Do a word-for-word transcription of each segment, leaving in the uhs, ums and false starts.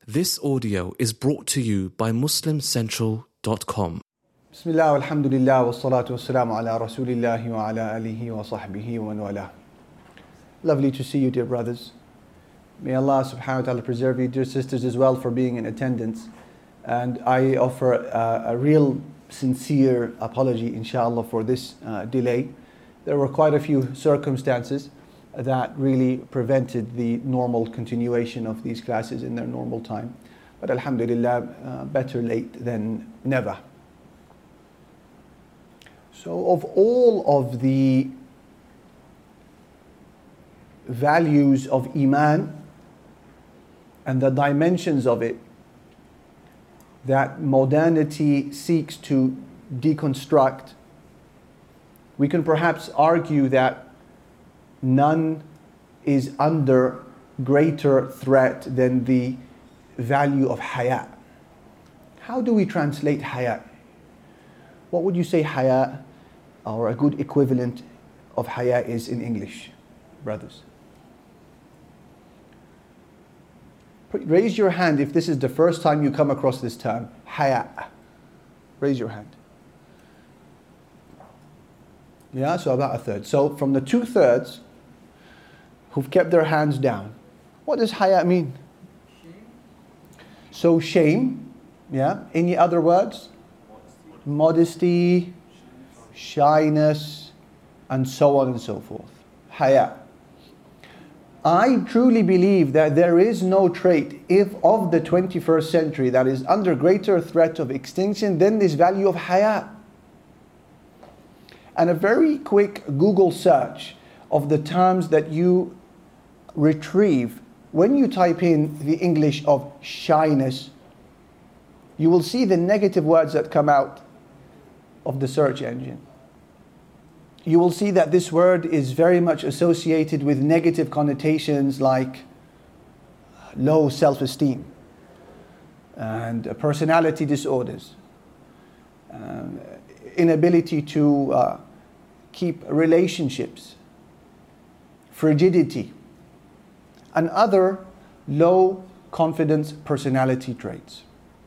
This audio is brought to you by muslim central dot com. Bismillah, alhamdulillah, wa salatu wa salamu ala rasulillahi wa ala alihi wa sahbihi wa man wala. Lovely to see you, dear brothers. May Allah subhanahu wa ta'ala preserve you, dear sisters, as well, for being in attendance. And I offer uh, a real sincere apology, inshallah, for this uh, delay. There were quite a few circumstances that really prevented the normal continuation of these classes in their normal time. But alhamdulillah, uh, better late than never. So of all of the values of Iman and the dimensions of it that modernity seeks to deconstruct, we can perhaps argue that none is under greater threat than the value of haya. How do we translate haya? What would you say haya, or a good equivalent of haya, is in English, brothers? Raise your hand if this is the first time you come across this term, haya. Raise your hand. Yeah, so about a third. So from the two thirds who've kept their hands down, what does haya mean? Shame. So shame, yeah. Any other words? Modesty, Modesty shyness, and so on and so forth. Haya. I truly believe that there is no trait if of the twenty-first century that is under greater threat of extinction than this value of haya. And a very quick Google search of the terms that you retrieve when you type in the English of shyness, you will see the negative words that come out of the search engine. You will see that this word is very much associated with negative connotations like low self-esteem and personality disorders, um, inability to uh, keep relationships, frigidity, and other low confidence personality traits.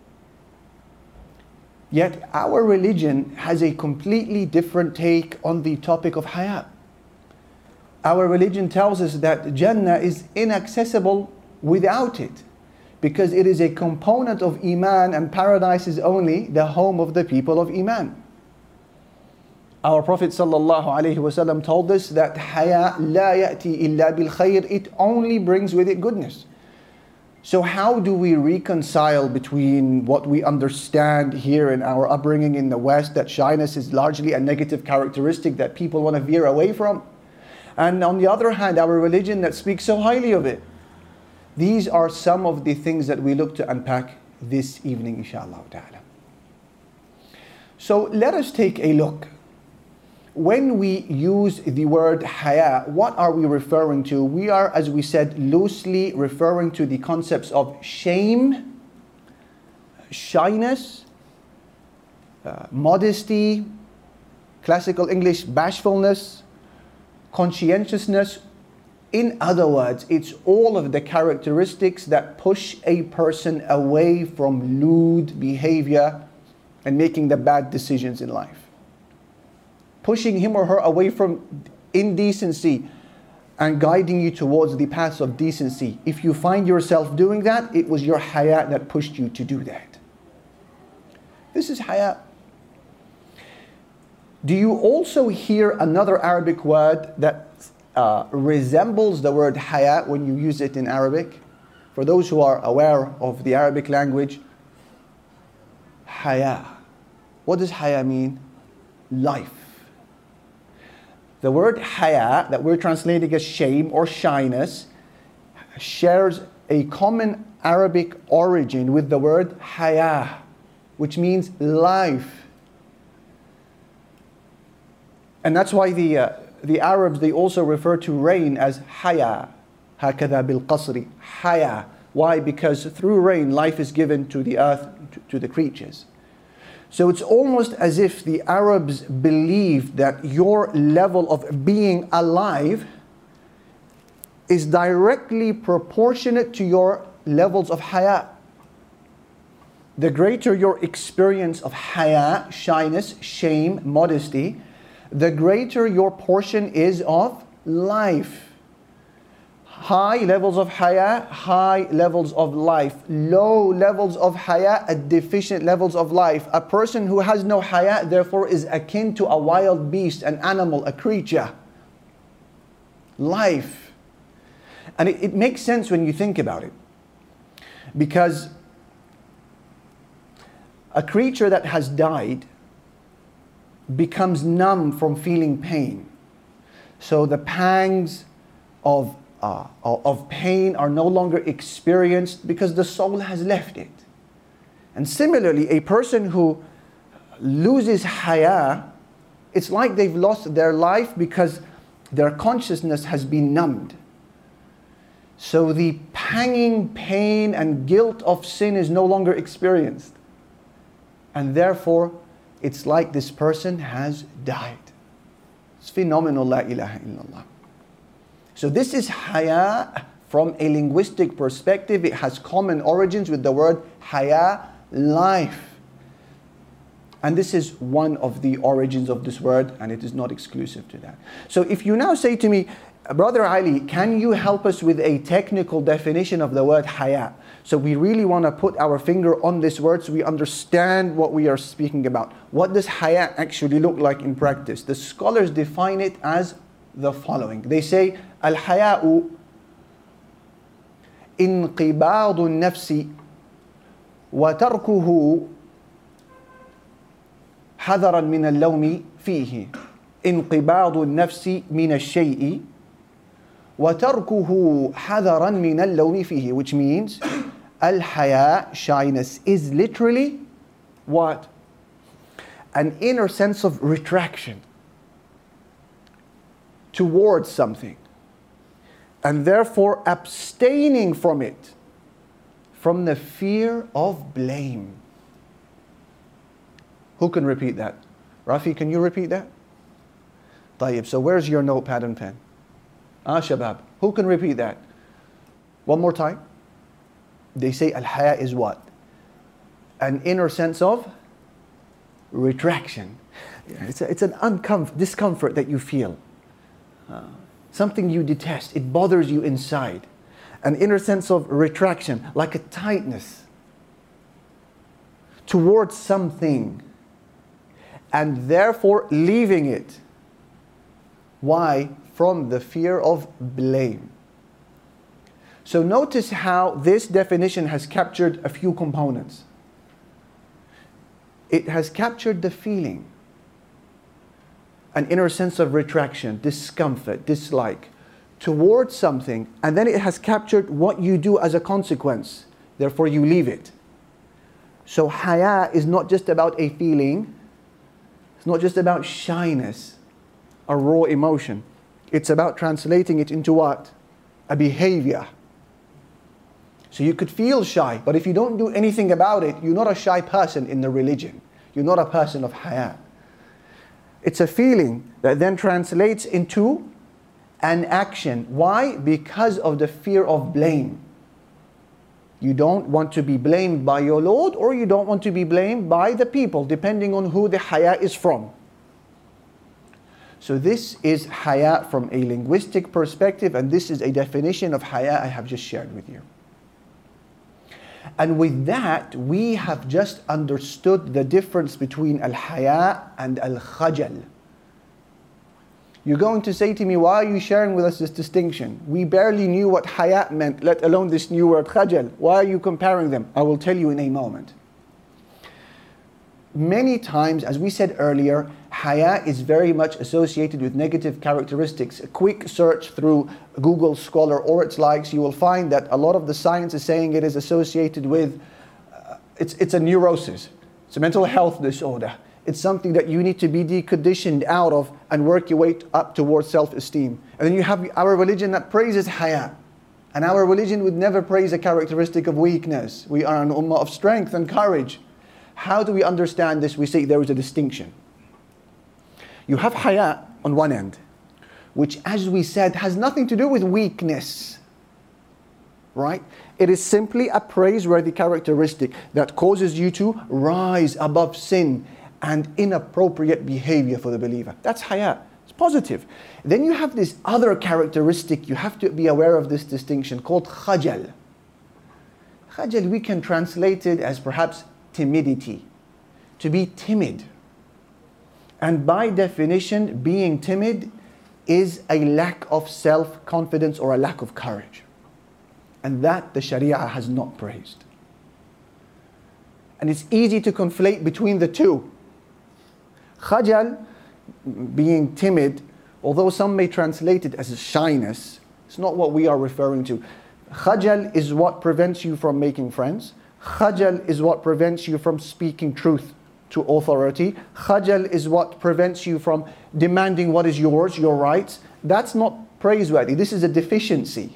Yet our religion has a completely different take on the topic of haya. Our religion tells us that Jannah is inaccessible without it, because it is a component of Iman, and paradise is only the home of the people of Iman. Our Prophet sallallahu alaihi wasallam told us that haya la ya'ti illa bil khayr, it only brings with it goodness. So how do we reconcile between what we understand here in our upbringing in the West, that shyness is largely a negative characteristic that people want to veer away from, and on the other hand, our religion that speaks so highly of it? These are some of the things that we look to unpack this evening, inshallah ta'ala. So let us take a look. When we use the word haya, what are we referring to? We are, as we said, loosely referring to the concepts of shame, shyness, uh, modesty, classical English, bashfulness, conscientiousness. In other words, it's all of the characteristics that push a person away from lewd behavior and making the bad decisions in life. Pushing him or her away from indecency and guiding you towards the paths of decency. If you find yourself doing that, it was your haya that pushed you to do that. This is haya. Do you also hear another Arabic word that uh, resembles the word haya when you use it in Arabic? For those who are aware of the Arabic language, haya. What does haya mean? Life. The word haya, that we're translating as shame or shyness, shares a common Arabic origin with the word haya, which means life. And that's why the uh, the Arabs, they also refer to rain as haya, hakadha bil qasri, haya. Why? Because through rain, life is given to the earth, to, to the creatures. So it's almost as if the Arabs believed that your level of being alive is directly proportionate to your levels of haya. the greater your experience of haya, shyness, shame, modesty, the greater your portion is of life. High levels of haya, high levels of life. Low levels of haya, deficient levels of life. A person who has no haya, therefore, is akin to a wild beast, an animal, a creature. Life. And it, it makes sense when you think about it. Because a creature that has died becomes numb from feeling pain. So the pangs of Uh, of pain are no longer experienced because the soul has left it. And similarly, a person who loses haya, it's like they've lost their life because their consciousness has been numbed. So the panging pain and guilt of sin is no longer experienced. And therefore, it's like this person has died. It's phenomenal, la ilaha illallah. So this is haya from a linguistic perspective. It has common origins with the word haya, life. And this is one of the origins of this word, and it is not exclusive to that. So if you now say to me, Brother Ali, can you help us with a technical definition of the word haya? So we really want to put our finger on this word so we understand what we are speaking about. What does haya actually look like in practice? The scholars define it as the following. They say, Al-haya'u inqibadu nafsi wa tarkuhu hadaran min al-lawmi fihi. Inqibadu nafsi min al-shay'i wa tarkuhu hadaran min al-lawmi fihi. Which means, al-haya, shyness, is literally what? An inner sense of retraction towards something, and therefore abstaining from it, from the fear of blame. Who can repeat that? Rafi, can you repeat that? Tayyib, so where's your notepad and pen? Ah, Shabab, who can repeat that? One more time. They say al-haya is what? An inner sense of retraction. It's, a, it's an uncomfort, discomfort that you feel. Uh, something you detest, it bothers you inside. An inner sense of retraction, like a tightness towards something, and therefore leaving it. Why? From the fear of blame. So notice how this definition has captured a few components. It has captured the feeling, an inner sense of retraction, discomfort, dislike towards something, and then it has captured what you do as a consequence. Therefore, you leave it. So haya is not just about a feeling. It's not just about shyness, a raw emotion. It's about translating it into what? A behavior. So you could feel shy, but if you don't do anything about it, you're not a shy person in the religion. You're not a person of haya. It's a feeling that then translates into an action. Why? Because of the fear of blame. You don't want to be blamed by your Lord, or you don't want to be blamed by the people, depending on who the haya is from. So this is haya from a linguistic perspective, and this is a definition of haya I have just shared with you. And with that, we have just understood the difference between al-haya and al-khajal. You're going to say to me, why are you sharing with us this distinction? We barely knew what haya meant, let alone this new word khajal. Why are you comparing them? I will tell you in a moment. Many times, as we said earlier, haya is very much associated with negative characteristics. A quick search through Google Scholar or its likes, you will find that a lot of the science is saying it is associated with, uh, it's, it's a neurosis. It's a mental health disorder. It's something that you need to be deconditioned out of and work your way up towards self-esteem. And then you have our religion that praises haya. And our religion would never praise a characteristic of weakness. We are an ummah of strength and courage. How do we understand this? We say there is a distinction. You have haya on one end, which, as we said, has nothing to do with weakness. right? It is simply a praiseworthy characteristic that causes you to rise above sin and inappropriate behavior for the believer. That's haya. It's positive. Then you have this other characteristic, you have to be aware of this distinction, called khajal. Khajal, we can translate it as perhaps timidity, to be timid. And by definition, being timid is a lack of self-confidence or a lack of courage. And that the Sharia has not praised. And it's easy to conflate between the two. Khajal, being timid, although some may translate it as a shyness, it's not what we are referring to. Khajal is what prevents you from making friends. Khajal is what prevents you from speaking truth to authority. Khajal is what prevents you from demanding what is yours, your rights. That's not praiseworthy. This is a deficiency.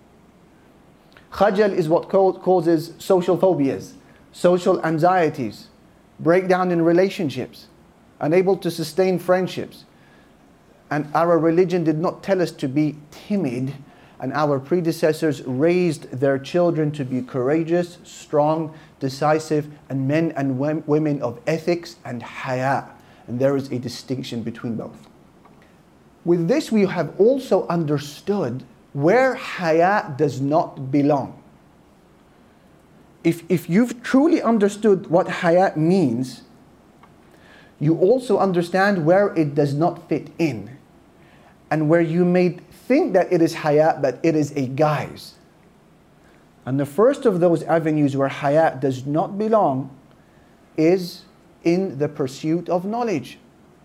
Khajal is what causes social phobias, social anxieties, breakdown in relationships, unable to sustain friendships. And our religion did not tell us to be timid, and our predecessors raised their children to be courageous, strong, decisive, and men and women of ethics and haya. And there is a distinction between both. With this, we have also understood where haya does not belong. If, if you've truly understood what haya means, you also understand where it does not fit in, and where you may think that it is haya, but it is a guise. And the first of those avenues where haya does not belong is in the pursuit of knowledge.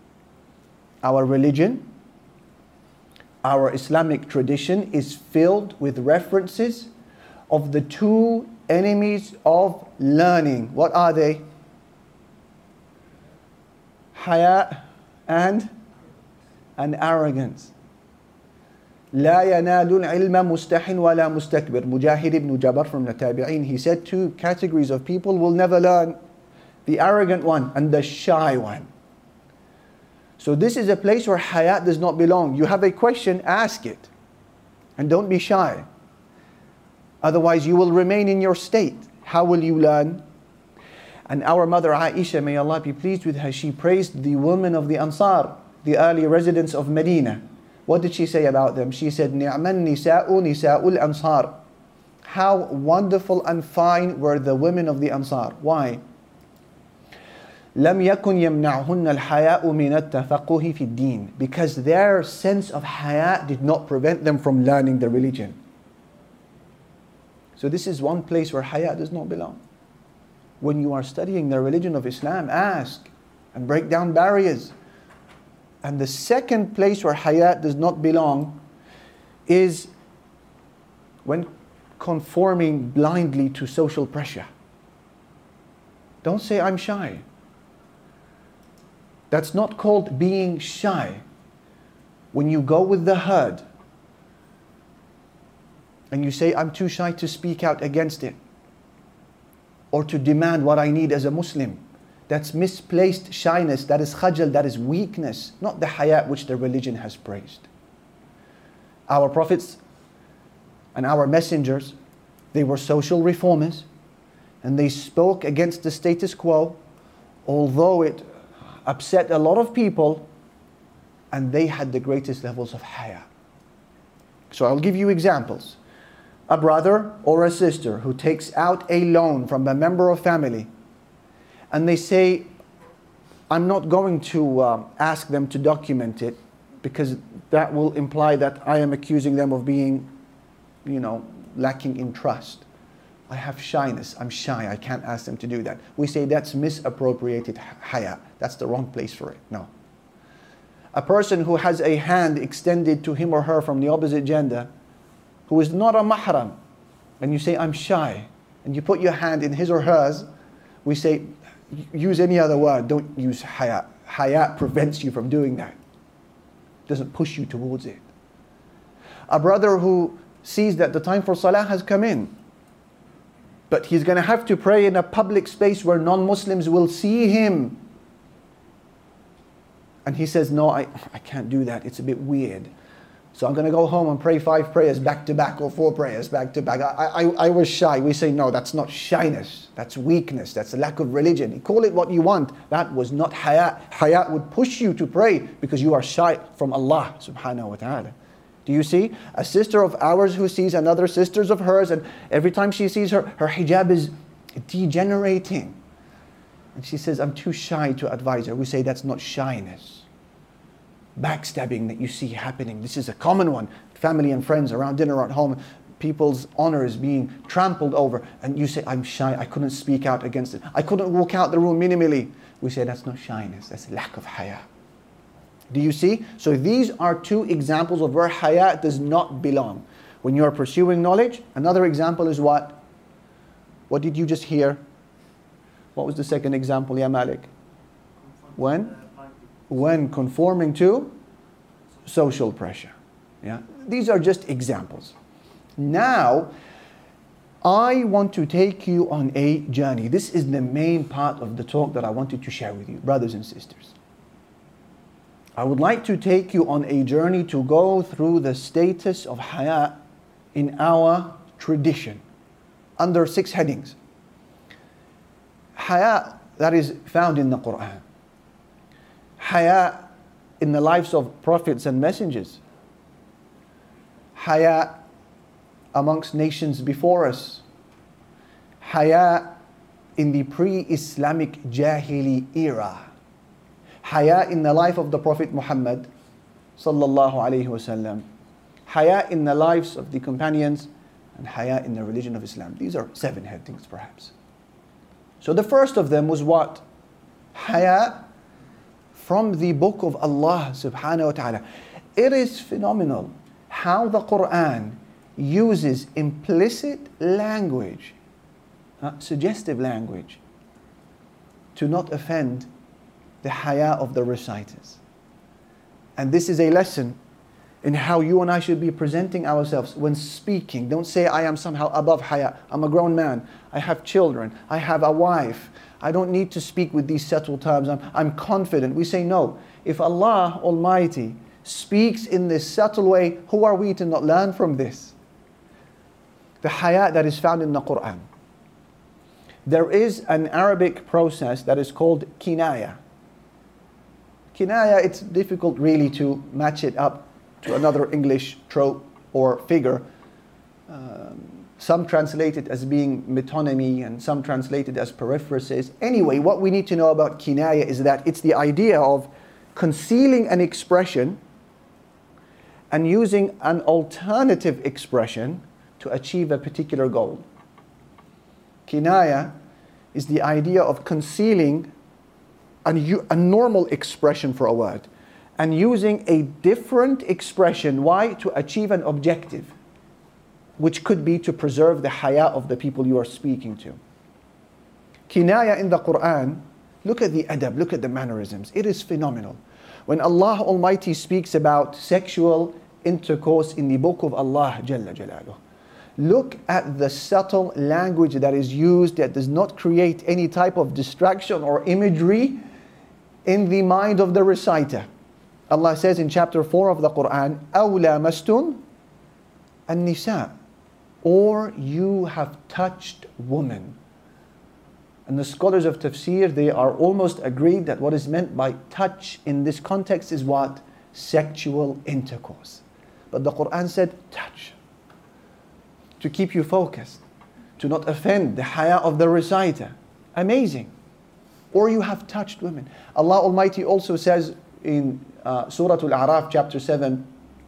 Our religion, our Islamic tradition is filled with references of the two enemies of learning. What are they? Haya and, and arrogance. لا ينال العلم مستح ولا مستكبر. Mujahid ibn Jabr from the Tabi'een, he said two categories of people will never learn: the arrogant one and the shy one. So this is a place where haya does not belong. You have a question, ask it. And don't be shy. Otherwise you will remain in your state. How will you learn? And our mother Aisha, may Allah be pleased with her, she praised the women of the Ansar, the early residents of Medina. What did she say about them? She said, نِعْمَ النِّسَاءُ نِسَاءُ الْأَنصَارِ. How wonderful and fine were the women of the Ansar. Why? لَمْ يَكُنْ يَمْنَعْهُنَّ الْحَيَاءُ مِنَ التَّفَقُّهِ فِي الدِّينِ. Because their sense of haya did not prevent them from learning the religion. So this is one place where haya does not belong. When you are studying the religion of Islam, ask and break down barriers. And the second place where haya does not belong is when conforming blindly to social pressure. Don't say, I'm shy. That's not called being shy. When you go with the herd and you say, I'm too shy to speak out against it, or to demand what I need as a Muslim, that's misplaced shyness, that is khajal, that is weakness, not the haya which the religion has praised. Our prophets and our messengers, they were social reformers, and they spoke against the status quo, although it upset a lot of people, and they had the greatest levels of haya. So I'll give you examples. A brother or a sister who takes out a loan from a member of family, and they say, I'm not going to uh, ask them to document it, because that will imply that I am accusing them of being, you know, lacking in trust. I have shyness, I'm shy, I can't ask them to do that. We say that's misappropriated haya. That's the wrong place for it. No. A person who has a hand extended to him or her from the opposite gender, who is not a mahram, and you say, I'm shy, and you put your hand in his or hers, we say, use any other word, don't use haya. Haya prevents you from doing that. It doesn't push you towards it. A brother who sees that the time for salah has come in, but he's going to have to pray in a public space where non-Muslims will see him. And he says, no, I, I can't do that, it's a bit weird. So I'm going to go home and pray five prayers back to back or four prayers back to back. I, I, I was shy. We say, no, that's not shyness. That's weakness. That's a lack of religion. You call it what you want. That was not haya. Haya would push you to pray because you are shy from Allah subhanahu wa ta'ala. Do you see? A sister of ours who sees another sisters of hers, and every time she sees her, her hijab is degenerating. And she says, I'm too shy to advise her. We say that's not shyness. Backstabbing that you see happening. This is a common one. Family and friends around dinner at home, people's honor is being trampled over. And you say, I'm shy, I couldn't speak out against it. I couldn't walk out the room minimally. We say that's not shyness, that's lack of haya. Do you see? So these are two examples of where haya does not belong. When you are pursuing knowledge, another example is what? What did you just hear? What was the second example, Ya Malik? When? When conforming to social pressure. Yeah? These are just examples. Now, I want to take you on a journey. This is the main part of the talk that I wanted to share with you, brothers and sisters. I would like to take you on a journey to go through the status of haya in our tradition under six headings. Haya that is found in the Quran. Haya in the lives of prophets and messengers. Haya amongst nations before us. Haya in the pre-Islamic Jahili era. Haya in the life of the Prophet Muhammad sallallahu alayhi wasallam. Haya in the lives of the companions, and haya in the religion of Islam. These are seven headings perhaps. So the first of them was what? Haya from the book of Allah subhanahu wa ta'ala. It is phenomenal how the Quran uses implicit language, uh, suggestive language, to not offend the haya of the reciters. And this is a lesson in how you and I should be presenting ourselves when speaking. Don't say I am somehow above haya. I'm a grown man. I have children. I have a wife. I don't need to speak with these subtle terms. I'm, I'm confident. We say no. If Allah Almighty speaks in this subtle way, who are we to not learn from this? The haya that is found in the Quran. There is an Arabic process that is called kinaya. Kinaya, it's difficult really to match it up to another English trope or figure. Um, some translate it as being metonymy and some translate it as periphrasis. Anyway, what we need to know about kinaya is that it's the idea of concealing an expression and using an alternative expression to achieve a particular goal. Kinaya is the idea of concealing a, a normal expression for a word and using a different expression. Why? To achieve an objective, which could be to preserve the haya of the people you are speaking to. Kinaya in the Quran, look at the adab, look at the mannerisms. It is phenomenal. When Allah Almighty speaks about sexual intercourse in the book of Allah Jalla Jalaluh, look at the subtle language that is used that does not create any type of distraction or imagery in the mind of the reciter. Allah says in chapter four of the Quran, أَوْ لَامَسْتُمْ النِّسَاء, or you have touched women. And the scholars of tafsir, they are almost agreed that what is meant by touch in this context is what? Sexual intercourse. But the Quran said touch, to keep you focused, to not offend the haya of the reciter. Amazing. Or you have touched women. Allah Almighty also says in uh, Surah Al-A'raf chapter seven,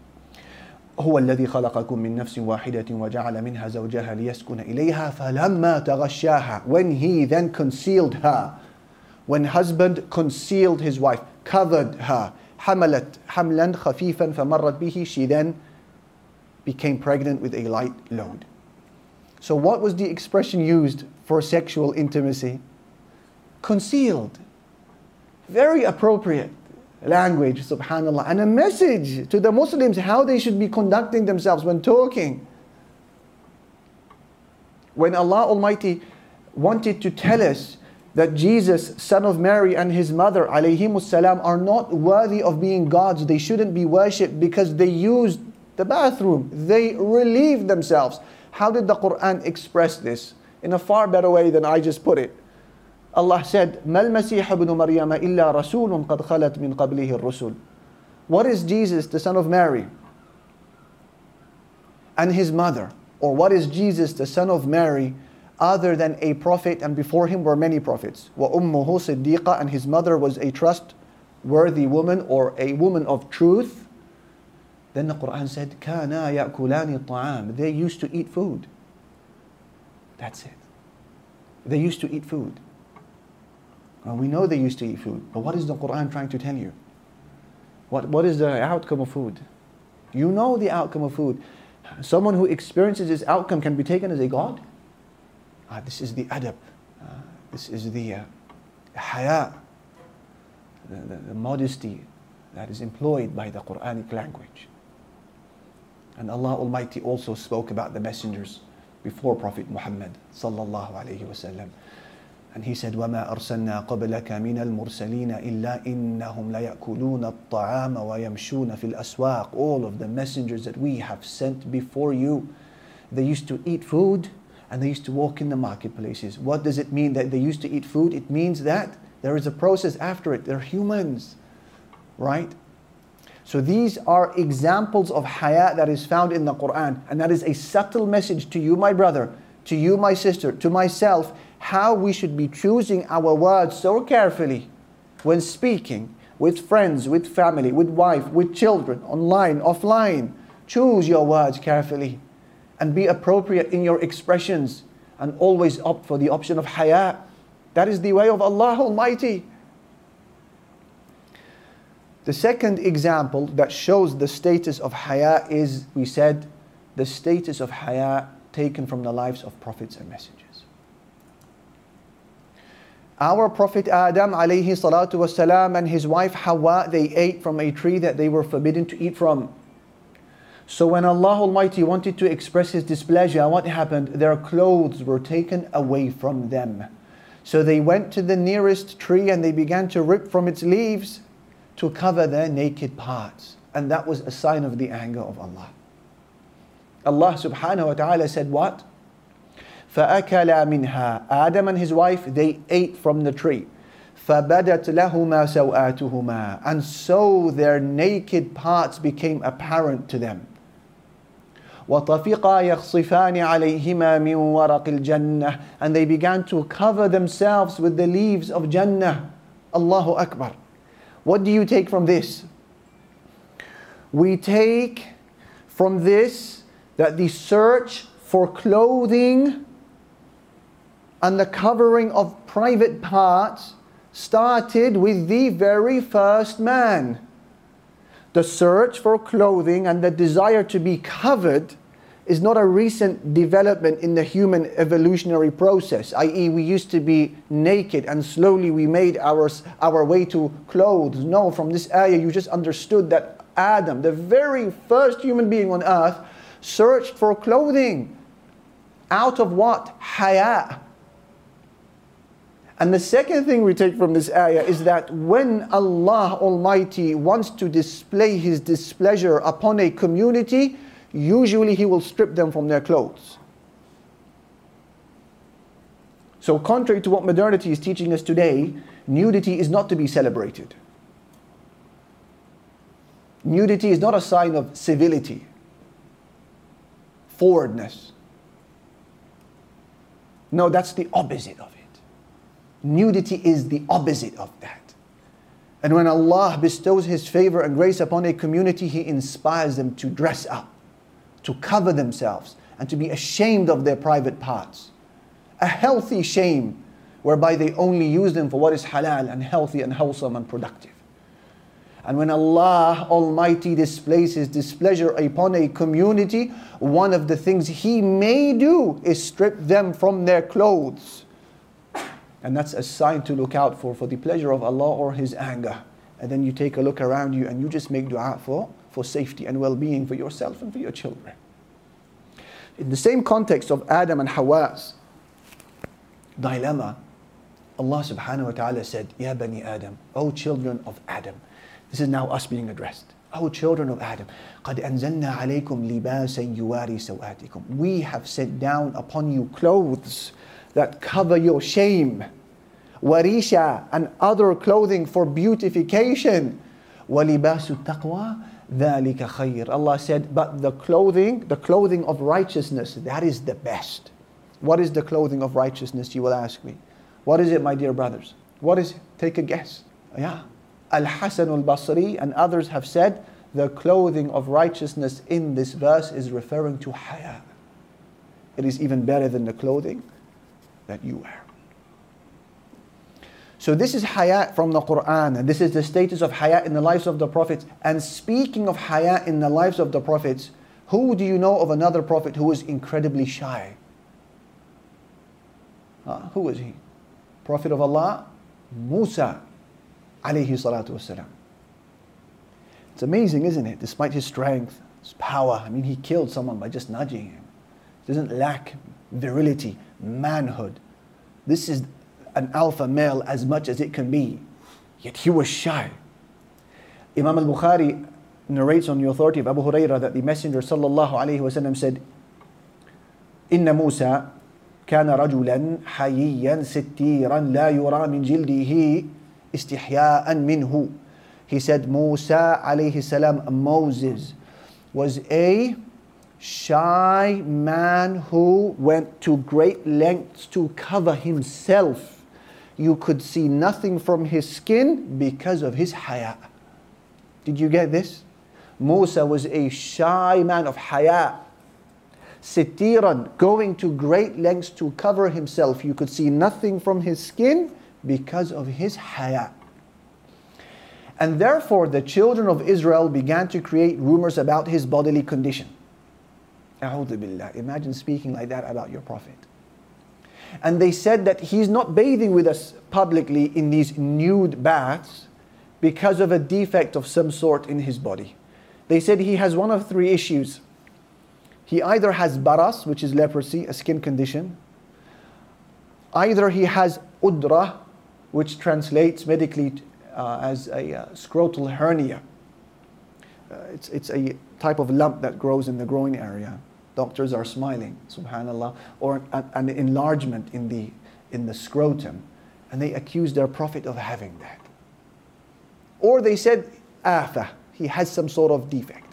هو الذي خلقكم من نفس واحدة وجعل منها زوجها ليسكن إليها فلما تغشاها, when he then concealed her, when husband concealed his wife, covered her, حملت حملا خفيفا فمرت به, she then became pregnant with a light load. So what was the expression used for sexual intimacy? Concealed. Very appropriate language, subhanallah, and a message to the Muslims how they should be conducting themselves when talking. When Allah Almighty wanted to tell us that Jesus, son of Mary, and his mother, alayhimus salam, are not worthy of being gods, they shouldn't be worshipped because they used the bathroom. They relieved themselves. How did the Quran express this? In a far better way than I just put it. Allah said, مَا الْمَسِيحُ ابْنُ مَرْيَمَ إِلَّا رَسُولٌ قَدْ خَلَتْ مِنْ قَبْلِهِ الرُّسُلُ. What is Jesus, the son of Mary, and his mother? Or what is Jesus, the son of Mary, other than a prophet, and before him were many prophets? وَأُمُّهُ صِدِّيقَةٌ, and his mother was a trustworthy woman, or a woman of truth. Then the Quran said, كَانَا يَأْكُلَانِ الطَّعَامِ. They used to eat food. That's it. They used to eat food. Well, we know they used to eat food, but what is the Quran trying to tell you? What, what is the outcome of food? You know the outcome of food. Someone who experiences this outcome can be taken as a god. Ah, this is the adab. Uh, this is the uh, haya, the, the, the modesty that is employed by the Quranic language. And Allah Almighty also spoke about the messengers before Prophet Muhammad sallallahu alayhi wasallam. And he said, وَمَا أَرْسَلْنَا قَبْلَكَ مِنَ الْمُرْسَلِينَ إِلَّا إِنَّهُمْ لَيَأْكُلُونَ الطَّعَامَ وَيَمْشُونَ فِي الْأَسْوَاقِ. All of the messengers that we have sent before you, they used to eat food and they used to walk in the marketplaces. What does it mean that they used to eat food? It means that there is a process after it. They're humans, right? So these are examples of haya that is found in the Quran. And that is a subtle message to you, my brother, to you, my sister, to myself, how we should be choosing our words so carefully when speaking with friends, with family, with wife, with children, online, offline. Choose your words carefully and be appropriate in your expressions, and always opt for the option of haya. That is the way of Allah Almighty. The second example that shows the status of haya is, we said, the status of haya taken from the lives of prophets and messengers. Our Prophet Adam alayhi salatu wasalam and his wife Hawa, they ate from a tree that they were forbidden to eat from. So when Allah Almighty wanted to express His displeasure, what happened? Their clothes were taken away from them. So they went to the nearest tree and they began to rip from its leaves to cover their naked parts. And that was a sign of the anger of Allah. Allah subhanahu wa ta'ala said what? فَأَكَلَا مِنْهَا. Adam and his wife, they ate from the tree. فَبَدَتْ لَهُمَا سَوْآتُهُمَا. And so their naked parts became apparent to them. وَطَفِقَا يَخْصِفَانِ عَلَيْهِمَا مِنْ وَرَقِ الْجَنَّةِ. And they began to cover themselves with the leaves of Jannah. Allahu Akbar. What do you take from this? We take from this that the search for clothing and the covering of private parts started with the very first man. The search for clothing and the desire to be covered is not a recent development in the human evolutionary process, that is we used to be naked and slowly we made our, our way to clothes. No, from this ayah you just understood that Adam, the very first human being on earth, searched for clothing. Out of what? Haya. And the second thing we take from this ayah is that when Allah Almighty wants to display His displeasure upon a community, usually He will strip them from their clothes. So contrary to what modernity is teaching us today, nudity is not to be celebrated. Nudity is not a sign of civility, forwardness. No, that's the opposite of it. Nudity is the opposite of that. And when Allah bestows His favor and grace upon a community, He inspires them to dress up, to cover themselves, and to be ashamed of their private parts. A healthy shame, whereby they only use them for what is halal and healthy and wholesome and productive. And when Allah Almighty displays His displeasure upon a community, one of the things He may do is strip them from their clothes. And that's a sign to look out for, for the pleasure of Allah or His anger. And then you take a look around you and you just make dua for, for safety and well-being for yourself and for your children. In the same context of Adam and Hawa's dilemma, Allah subhanahu wa ta'ala said, Ya bani Adam, O children of Adam. This is now us being addressed. O children of Adam, قَدْ أَنزَلْنَا عَلَيْكُمْ لِبَاسًا يُوَارِي سَوْآتِكُم. We have sent down upon you clothes that cover your shame. وَرِيشًا, and other clothing for beautification. وَلِبَاسُ التَّقْوَى ذَلِكَ خَيْرٌ. Allah said, but the clothing, the clothing of righteousness, that is the best. What is the clothing of righteousness, you will ask me? What is it, my dear brothers? What is it? Take a guess. Yeah. Al-Hasan al-Basri and others have said, the clothing of righteousness in this verse is referring to haya. It is even better than the clothing that you wear. So this is haya from the Quran, and this is the status of haya in the lives of the prophets. And speaking of haya in the lives of the prophets, who do you know of another prophet who was incredibly shy? Uh, who was he? Prophet of Allah, Musa alayhi salatu wasalam. It's amazing, isn't it? Despite his strength, his power, I mean, he killed someone by just nudging him. He doesn't lack virility, manhood. This is an alpha male as much as it can be. Yet he was shy. Imam al-Bukhari narrates on the authority of Abu Hurairah that the Messenger sallallahu alayhi wasallam said, Inna Musa kana rajulan hayyan sittiran la yura min jildihi istihya'an minhu. He said Musa alayhi salam, Moses, was a shy man who went to great lengths to cover himself. You could see nothing from his skin because of his haya. Did you get this? Musa was a shy man of haya. Sittiran, going to great lengths to cover himself. You could see nothing from his skin because of his haya. And therefore the children of Israel began to create rumors about his bodily condition. A'udhu billah. Imagine speaking like that about your Prophet. And they said that he's not bathing with us publicly in these nude baths because of a defect of some sort in his body. They said he has one of three issues. He either has baras, which is leprosy, a skin condition. Either he has udra, which translates medically uh, as a uh, scrotal hernia. Uh, it's, it's a type of lump that grows in the groin area. Doctors are smiling, subhanallah, or an, an enlargement in the, in the scrotum. And they accuse their Prophet of having that. Or they said, afa, he has some sort of defect.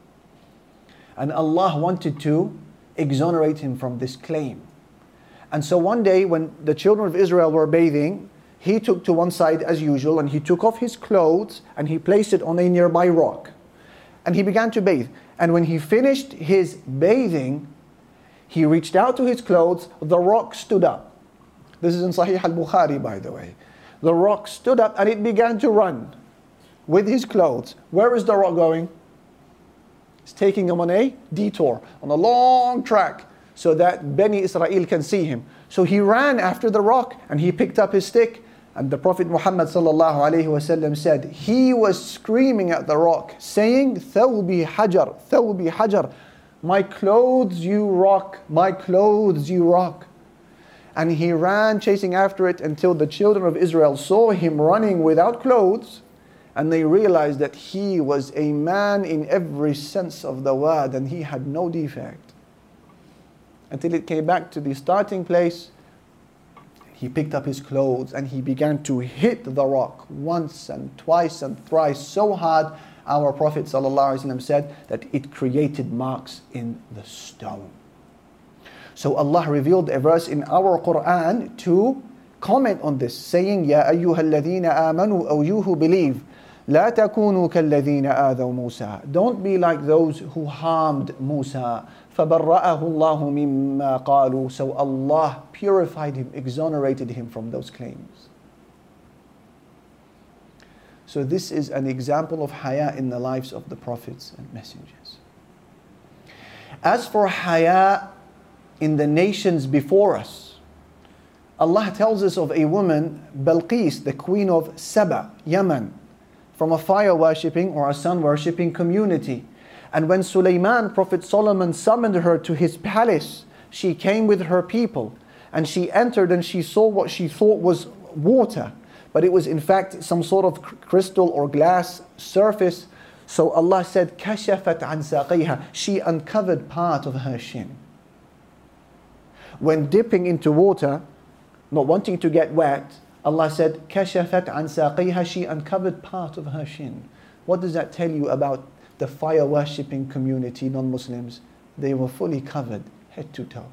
And Allah wanted to exonerate him from this claim. And so one day when the children of Israel were bathing, he took to one side as usual and he took off his clothes and he placed it on a nearby rock. And he began to bathe. And when he finished his bathing, he reached out to his clothes, the rock stood up. This is in Sahih al-Bukhari, by the way. The rock stood up and it began to run with his clothes. Where is the rock going? It's taking him on a detour, on a long track, so that Bani Israel can see him. So he ran after the rock and he picked up his stick. And the Prophet Muhammad sallallahu alayhi wasallam said, he was screaming at the rock, saying, Thawbi hajar, Thawbi hajar, my clothes you rock, my clothes you rock. And he ran chasing after it until the children of Israel saw him running without clothes. And they realized that he was a man in every sense of the word and he had no defect. Until it came back to the starting place, he picked up his clothes and he began to hit the rock once and twice and thrice so hard, our Prophet ﷺ said that it created marks in the stone. So Allah revealed a verse in our Quran to comment on this, saying, Ya ayyuhalladhina amanu, O you who believe, La takunu kalladhina آذوا Musa. Don't be like those who harmed Musa. فَبَرَّأَهُ اللَّهُ مِمَّا قَالُوا. So Allah purified him, exonerated him from those claims. So this is an example of haya in the lives of the prophets and messengers. As for haya in the nations before us, Allah tells us of a woman, Balqis, the queen of Saba, Yemen, from a fire worshipping or a sun worshipping community. And when Sulaiman, Prophet Solomon, summoned her to his palace, she came with her people. And she entered and she saw what she thought was water. But it was in fact some sort of crystal or glass surface So Allah said, كَشَفَتْ عَنْ سَاقِيهَا. She uncovered part of her shin. When dipping into water, not wanting to get wet, Allah said, كَشَفَتْ عَنْ سَاقِيهَا. She uncovered part of her shin. What does that tell you about the fire worshipping community, non-Muslims? They were fully covered, head to toe.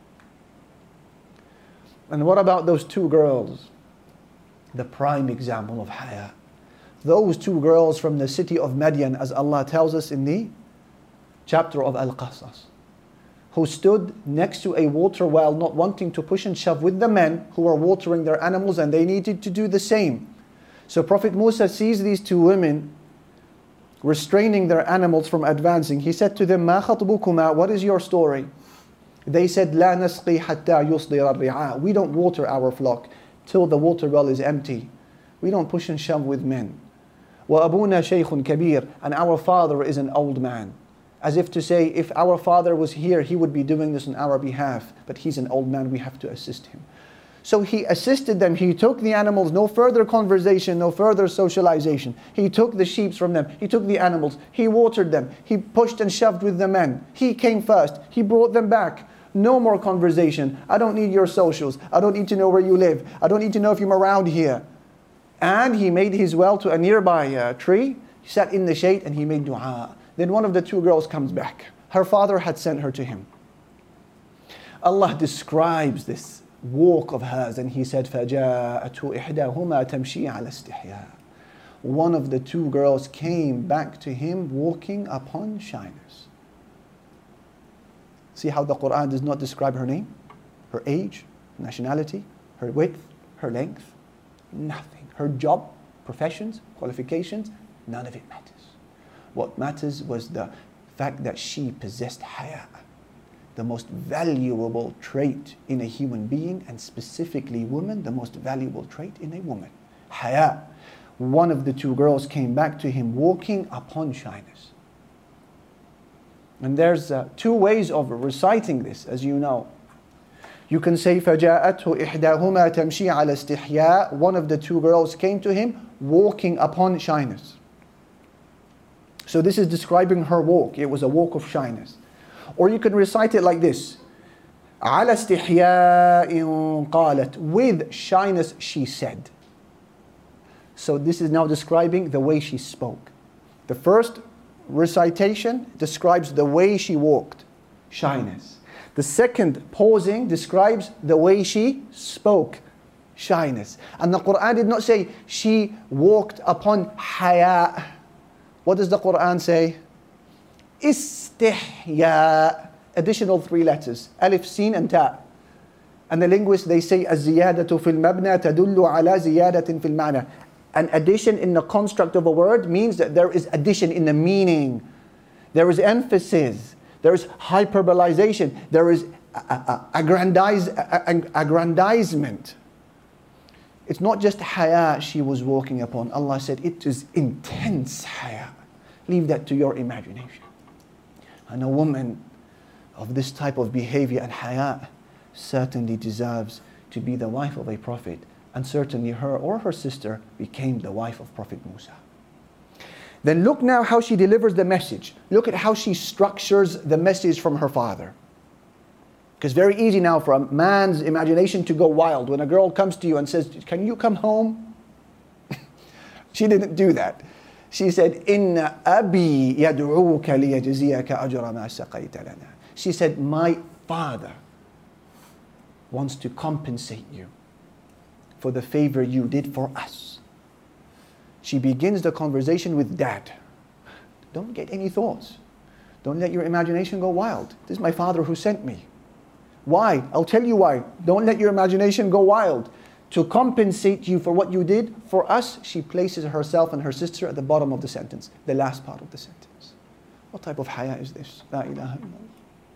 And what about those two girls? The prime example of haya. Those two girls from the city of Madian, as Allah tells us in the chapter of Al-Qasas, who stood next to a water well, not wanting to push and shove with the men who were watering their animals, and they needed to do the same. So Prophet Musa sees these two women restraining their animals from advancing. He said to them, مَا خَطْبُكُمَا? What is your story? They said, لَا نَسْقِي حَتَّى يُصْدِرَ الرِّعَاء. We don't water our flock till the water well is empty. We don't push and shove with men. وَأَبُونَا شَيْخٌ كَبِيرٌ. And our father is an old man. As if to say, if our father was here, he would be doing this on our behalf. But he's an old man, we have to assist him. So he assisted them. He took the animals, no further conversation, no further socialization. He took the sheep from them. He took the animals. He watered them. He pushed and shoved with the men. He came first. He brought them back. No more conversation. I don't need your socials. I don't need to know where you live. I don't need to know if you're around here. And he made his well to a nearby uh, tree. He sat in the shade and he made dua. Then one of the two girls comes back. Her father had sent her to him. Allah describes this walk of hers, and He said, فَجَاءَتْهُ إِحْدَاهُمَا تَمْشِي عَلَى اسْتِحْيَاءٍ. One of the two girls came back to him walking upon shyness. See how the Quran does not describe her name, her age, nationality, her width, her length, nothing. Her job, professions, qualifications, none of it matters. What matters was the fact that she possessed haya, the most valuable trait in a human being, and specifically woman, the most valuable trait in a woman. Haya. One of the two girls came back to him walking upon shyness. And there's uh, two ways of reciting this, as you know. You can say, فَجَاءَتْهُ إِحْدَاهُمَا تَمْشِي عَلَى اسْتِحْيَاءٍ. One of the two girls came to him walking upon shyness. So this is describing her walk. It was a walk of shyness. Or you can recite it like this. عَلَى اسْتِحْيَاءٍ قَالَتْ. With shyness she said. So this is now describing the way she spoke. The first recitation describes the way she walked, shyness. The second pausing describes the way she spoke, shyness. And the Quran did not say she walked upon haya. What does the Quran say? Istihya. Additional three letters, alif, sin and ta. And the linguists, they say الزيادة في المبنى تدل على زيادة في المعنى. An addition in the construct of a word means that there is addition in the meaning. There is emphasis. There is hyperbolization. There is aggrandize, aggrandizement. It's not just haya she was walking upon. Allah said it is intense haya. Leave that to your imagination. And a woman of this type of behavior and haya certainly deserves to be the wife of a prophet. And certainly her or her sister became the wife of Prophet Musa. Then look now how she delivers the message. Look at how she structures the message from her father. Because very easy now for a man's imagination to go wild. When a girl comes to you and says, can you come home? She didn't do that. She said, Inna abi yad'uka liyajziyaka ajra ma saqayta lana. She said, my father wants to compensate you for the favor you did for us. She begins the conversation with dad. Don't get any thoughts. Don't let your imagination go wild. This is my father who sent me. Why? I'll tell you why. Don't let your imagination go wild. To compensate you for what you did for us, she places herself and her sister at the bottom of the sentence, the last part of the sentence. What type of haya is this? La ilaha illallah.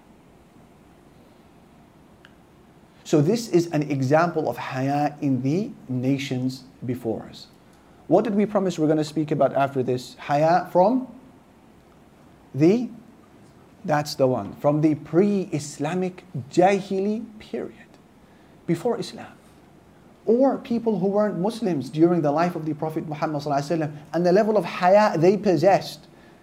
So this is an example of haya in the nations before us. What did we promise we're going to speak about after this? Haya from the, that's the one, from the pre-Islamic Jahili period, before Islam. Or people who weren't Muslims during the life of the Prophet Muhammad ﷺ, and the level of haya they possessed.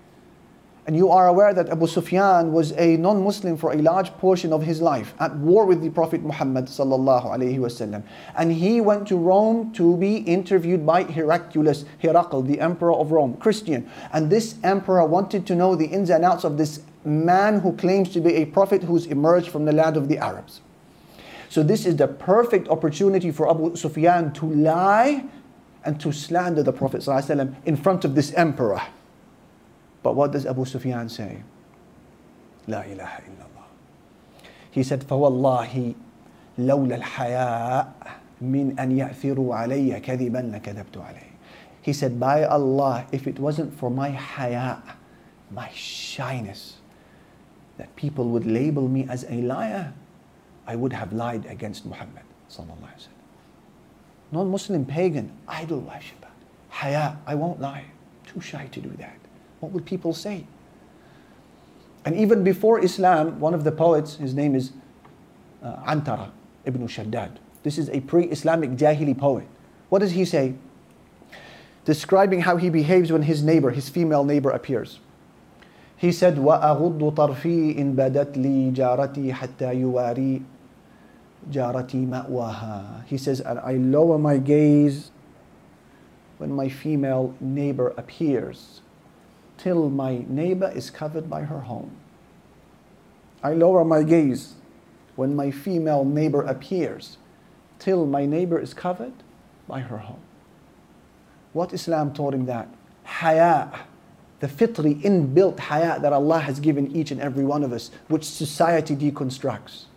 And you are aware that Abu Sufyan was a non-Muslim for a large portion of his life, at war with the Prophet Muhammad sallallahu alaihi wasallam. And he went to Rome to be interviewed by Heraclius, Herakl, the emperor of Rome, Christian. And this emperor wanted to know the ins and outs of this man who claims to be a prophet who's emerged from the land of the Arabs. So this is the perfect opportunity for Abu Sufyan to lie and to slander the Prophet sallallahu alaihi wasallam in front of this emperor. But what does Abu Sufyan say? La ilaha illallah. He said, فَوَاللَّهِ لَوْلَا الْحَيَاء مِنْ أَنْ يَأْثِرُوا عَلَيَّ كَذِبًا لَكَذَبْتُ عَلَيْهِ. He said, by Allah, if it wasn't for my haya, my shyness, that people would label me as a liar, I would have lied against Muhammad sallallahu alaihi wasallam. Non-Muslim pagan, idol worshipper. Haya, I won't lie. Too shy to do that. What would people say? And even before Islam, one of the poets, his name is uh, Antara ibn Shaddad. This is a pre-Islamic Jahili poet. What does he say? Describing how he behaves when his neighbor, his female neighbor appears. He said, وَأَغُضُّ طَرْفِي إِن بَدَتْ لِي جَارَتِي حَتَّى يُوَارِي جَارَتِي مَأْوَاهَا. He says, and I lower my gaze when my female neighbor appears, till my neighbor is covered by her home. I lower my gaze when my female neighbor appears, till my neighbor is covered by her home. What Islam taught him that? Haya, the fitri, inbuilt haya that Allah has given each and every one of us, which society deconstructs.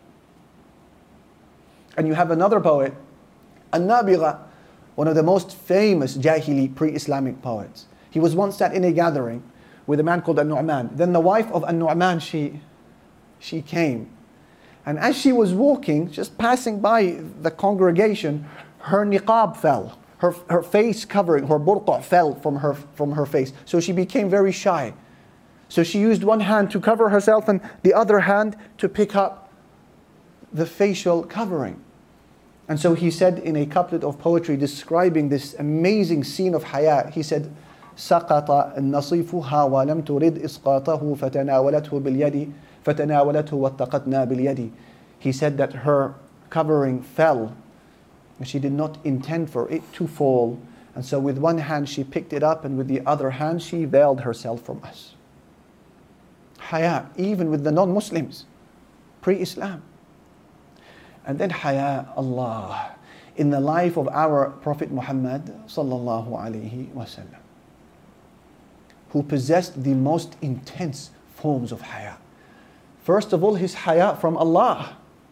And you have another poet, An-Nabigha, one of the most famous Jahili pre-Islamic poets. He was once sat in a gathering with a man called An-Nu'man. Then the wife of An-Nu'man, she, she came. And as she was walking, just passing by the congregation, her niqab fell. Her, her face covering, her burqa fell from her, from her face. So she became very shy. So she used one hand to cover herself and the other hand to pick up the facial covering. And so he said in a couplet of poetry describing this amazing scene of haya, he said, سقط نصيفها ولم ترد إسقاطه فتناولته باليد فتناولته واتقتنا باليد. He said that her covering fell and she did not intend for it to fall, and so with one hand she picked it up and with the other hand she veiled herself from us. Haya, even with the non-Muslims, pre-Islam. And then haya, Allah, in the life of our Prophet Muhammad sallallahu alaihi wasallam, who possessed the most intense forms of haya. First of all, his haya from Allah.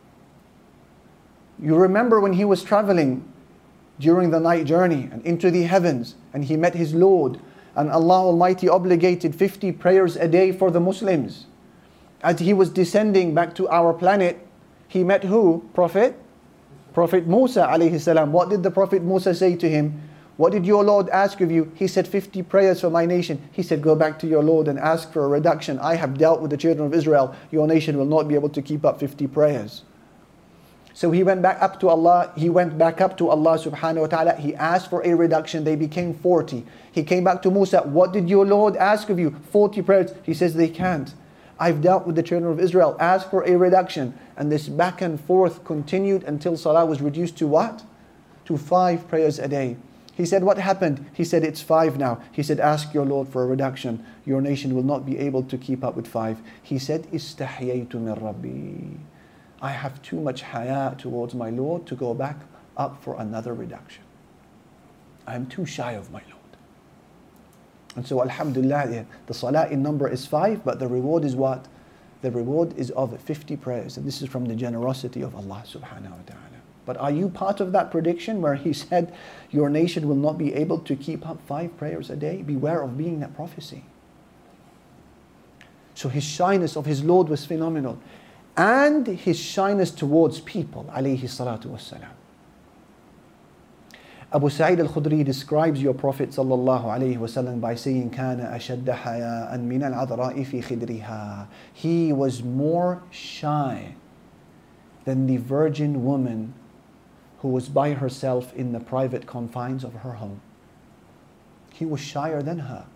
You remember when he was traveling during the night journey and into the heavens, and he met his Lord, and Allah Almighty obligated fifty prayers a day for the Muslims. As he was descending back to our planet, he met who? Prophet? Prophet Musa alayhi salam. What did the Prophet Musa say to him? What did your Lord ask of you? He said, fifty prayers for my nation. He said, go back to your Lord and ask for a reduction. I have dealt with the children of Israel. Your nation will not be able to keep up fifty prayers. So he went back up to Allah. He went back up to Allah subhanahu wa ta'ala. He asked for a reduction. They became forty. He came back to Musa. What did your Lord ask of you? forty prayers. He says, they can't. I've dealt with the children of Israel. Ask for a reduction. And this back and forth continued until Salah was reduced to what? To five prayers a day. He said, what happened? He said, it's five now. He said, ask your Lord for a reduction. Your nation will not be able to keep up with five. He said, istahyaytu min Rabbi. I have too much haya towards my Lord to go back up for another reduction. I am too shy of my Lord. And so alhamdulillah, the salah in number is five, but the reward is what? The reward is of fifty prayers. And this is from the generosity of Allah subhanahu wa ta'ala. But are you part of that prediction where he said, your nation will not be able to keep up five prayers a day? Beware of being that prophecy. So his shyness of his Lord was phenomenal. And his shyness towards people, alayhi salatu wassalam. Abu Sa'id al-Khudri describes your Prophet sallallahu alayhi wasallam by saying, كَانَ أَشَدَّ حَيَاءً مِنَ الْعَذْرَاءِ فِي خِدْرِهَا. He was more shy than the virgin woman who was by herself in the private confines of her home. He was shyer than her.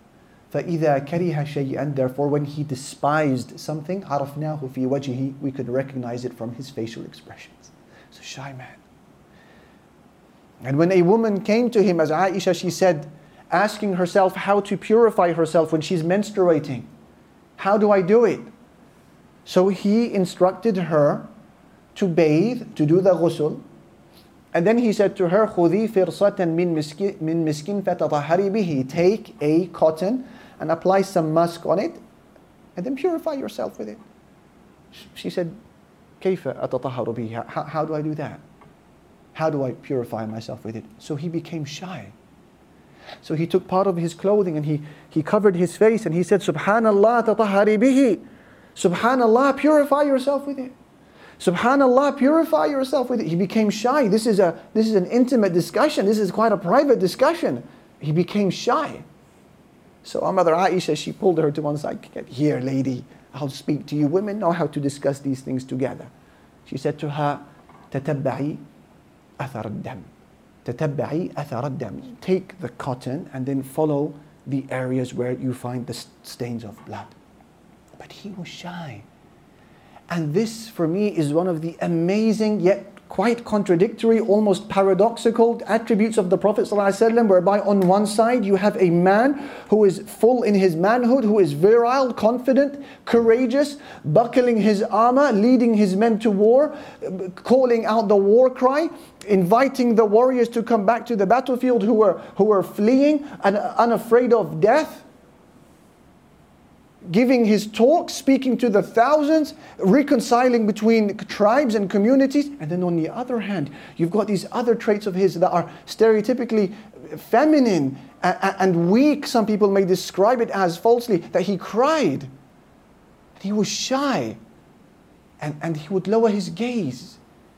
فَإِذَا كَرِهَ شَيْئًا Therefore, when he despised something, عَرَفْنَاهُ فِي وَجْهِهِ We could recognize it from his facial expressions. It's a shy man. And when a woman came to him, as Aisha, she said, asking herself how to purify herself when she's menstruating. How do I do it? So he instructed her to bathe, to do the ghusl. And then he said to her, خُذِي فِرْصَةً مِّن مِسْكٍ فَتَطَهَّرِي بِهِ Take a cotton and apply some musk on it, and then purify yourself with it. She said, كيف أتطهر به? How, how do I do that? How do I purify myself with it? So he became shy. So he took part of his clothing and he, he covered his face and he said, Subhanallah tatahari bihi. Subhanallah, purify yourself with it. Subhanallah, purify yourself with it. He became shy. This is a this is an intimate discussion. This is quite a private discussion. He became shy. So our mother Aisha, she pulled her to one side. Get here, lady. I'll speak to you. Women know how to discuss these things together. She said to her, تتبعي أثر الدم. تتبعي أثر الدم. Take the cotton and then follow the areas where you find the stains of blood. But he was shy. And this for me is one of the amazing yet quite contradictory, almost paradoxical attributes of the Prophet ﷺ, whereby on one side you have a man who is full in his manhood, who is virile, confident, courageous, buckling his armor, leading his men to war, calling out the war cry, inviting the warriors to come back to the battlefield who were, who were fleeing and unafraid of death. Giving his talk, speaking to the thousands, reconciling between tribes and communities. And then on the other hand, you've got these other traits of his that are stereotypically feminine and weak. Some people may describe it as falsely, that he cried. He was shy. And, and he would lower his gaze.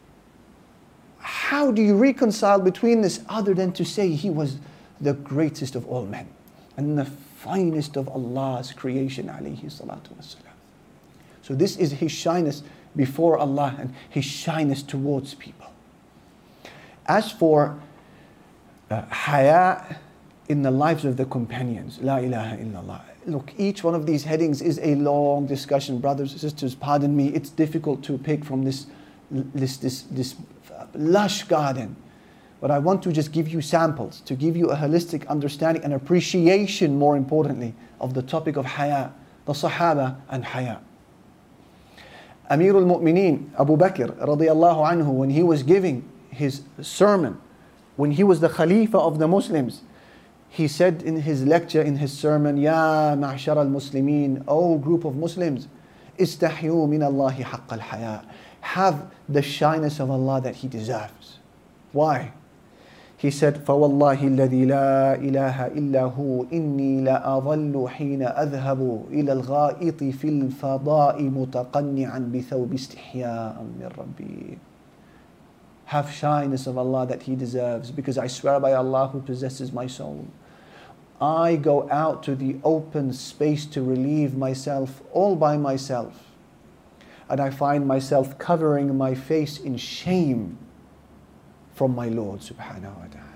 How do you reconcile between this other than to say he was the greatest of all men and the finest of Allah's creation, alayhi salatu wasalam. So this is his shyness before Allah and his shyness towards people. As for uh, haya in the lives of the companions, la ilaha illallah. Look, each one of these headings is a long discussion. Brothers and sisters, pardon me, it's difficult to pick from this, this, this, this lush garden. But I want to just give you samples, to give you a holistic understanding and appreciation, more importantly, of the topic of haya, the Sahaba and haya. Amir al-Mu'mineen, Abu Bakr, radiyallahu anhu, when he was giving his sermon, when he was the Khalifa of the Muslims, he said in his lecture, in his sermon, Ya ma'shar al-Muslimin, O group of Muslims, istahyu min Allahi haqq al-haya. Have the shyness of Allah that He deserves. Why? He said, فَوَاللَّهِ الَّذِي لَا إِلَهَ إِلَّا هُوَ إِنِّي لَأَظَلُّ حِينَ أَذْهَبُ إِلَى الْغَائِطِ فِي الْفَضَاءِ مُتَقَنِّعًا بِثَوْبِ اسْتِحْيَاءً مِّن رَبِّي. Have shyness of Allah that He deserves, because I swear by Allah who possesses my soul, I go out to the open space to relieve myself all by myself, and I find myself covering my face in shame from my Lord subhanahu wa ta'ala.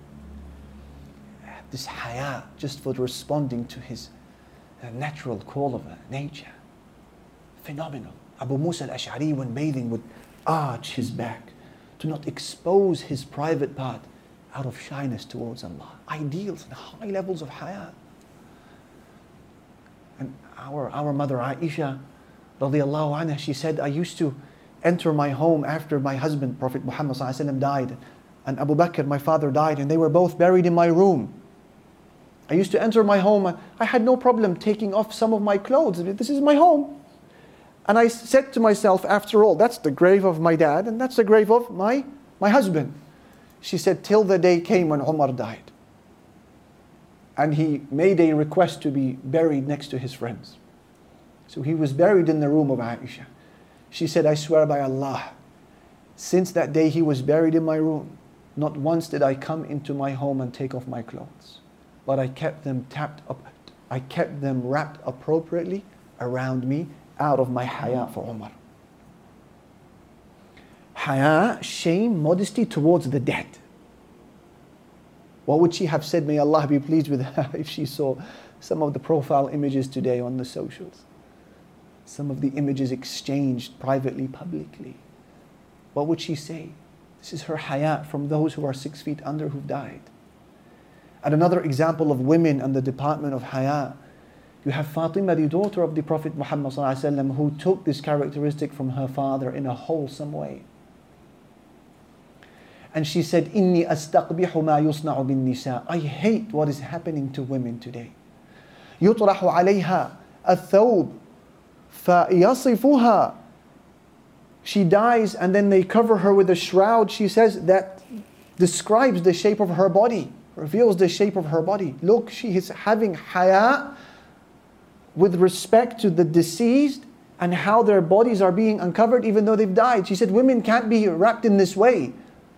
This haya, just for responding to his natural call of nature. Phenomenal. Abu Musa al-Ash'ari, when bathing, would arch his back to not expose his private part out of shyness towards Allah. Ideals and high levels of haya. And our, our mother Aisha, radiyallahu anha, she said, I used to enter my home after my husband, Prophet Muhammad sallallahu alaihi wasallam, died, and Abu Bakr, my father, died, and they were both buried in my room. I used to enter my home. I had no problem taking off some of my clothes. This is my home. And I said to myself, after all, that's the grave of my dad, and that's the grave of my, my husband. She said, till the day came when Umar died. And he made a request to be buried next to his friends. So he was buried in the room of Aisha. She said, I swear by Allah, since that day he was buried in my room, not once did I come into my home and take off my clothes, but I kept them tapped up, I kept them wrapped appropriately around me out of my haya for Umar. Haya, shame, modesty towards the dead. What would she have said, may Allah be pleased with her, if she saw some of the profile images today on the socials? Some of the images exchanged privately, publicly. What would she say? This is her haya from those who are six feet under who've died. And another example of women and the department of haya. You have Fatima, the daughter of the Prophet Muhammad sallallahu alaihi wasallam, who took this characteristic from her father in a wholesome way. And she said, "Inni astaqbihu ma yusna'u bin nisa." I hate what is happening to women today. يطرح عليها الثوب فيصفها. She dies and then they cover her with a shroud, she says, that describes the shape of her body, reveals the shape of her body. Look, she is having haya with respect to the deceased and how their bodies are being uncovered even though they've died. She said, women can't be wrapped in this way.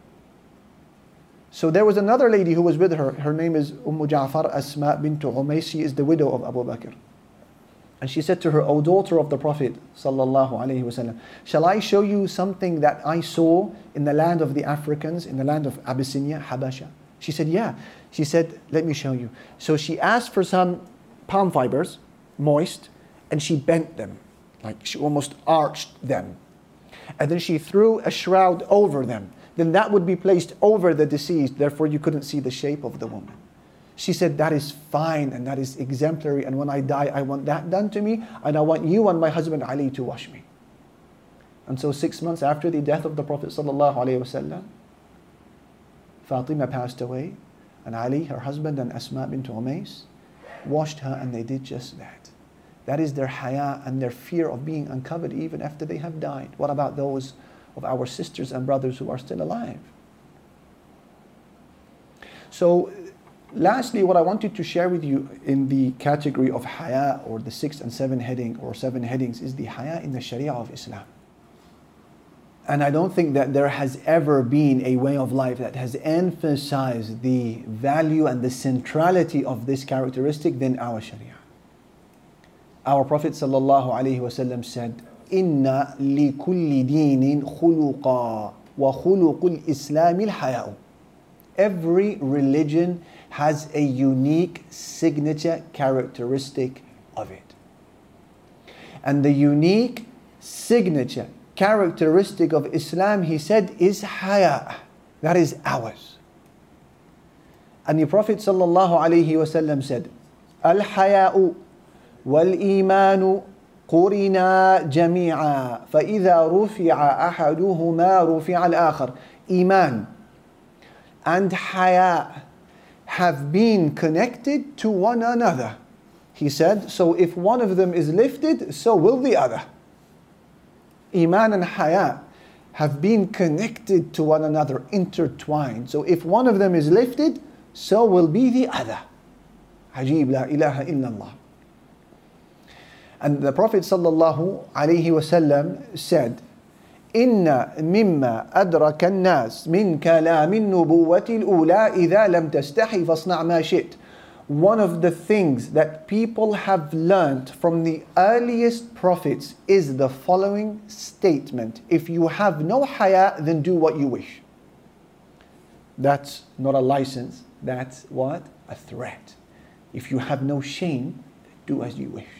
So there was another lady who was with her. Her name is Umm Ja'far Asma bint Umays. She is the widow of Abu Bakr. And she said to her, "O daughter of the Prophet sallallahu alaihi wasallam, shall I show you something that I saw in the land of the Africans, in the land of Abyssinia, Habasha?" She said, "Yeah." She said, "Let me show you." So she asked for some palm fibers, moist, and she bent them, like she almost arched them. And then she threw a shroud over them. Then that would be placed over the deceased, therefore you couldn't see the shape of the woman. She said, "That is fine and that is exemplary, and when I die I want that done to me, and I want you and my husband Ali to wash me." And so six months after the death of the Prophet sallallahu alaihi wasallam, Fatima passed away, and Ali, her husband, and Asma bint Umays washed her, and they did just that. That is their haya and their fear of being uncovered even after they have died. What about those of our sisters and brothers who are still alive? So lastly, what I wanted to share with you in the category of haya, or the sixth and seventh heading, or seven headings, is the haya in the Sharia of Islam. And I don't think that there has ever been a way of life that has emphasized the value and the centrality of this characteristic than our Sharia. Our Prophet sallallahu alaihi wasallam said, "Inna li kulli dinin khuluqa wa khuluqul Islamil haya'u." Every religion has a unique signature characteristic of it. And the unique signature characteristic of Islam, he said, is haya. That is ours. And the Prophet sallallahu alaihi wasallam said, "Al-haya'u wal-imanu قُرِنَا جَمِيعًا فَإِذَا رُفِعَ أَحَدُهُمَا رُفِعَ الْآخَرِ." Iman and haya have been connected to one another. He said, so if one of them is lifted, so will the other. Iman and haya have been connected to one another, intertwined. So if one of them is lifted, so will be the other. Ajib, la ilaha illallah. And the Prophet sallallahu alaihi wasallam said, "Inna mimma adraka an-nas min kalam an-nubuwwati al-ula idha lam tastahi fasna' ma shi't." One of the things that people have learnt from the earliest prophets is the following statement: if you have no haya, then do what you wish. That's not a license, that's what? A threat. If you have no shame, do as you wish.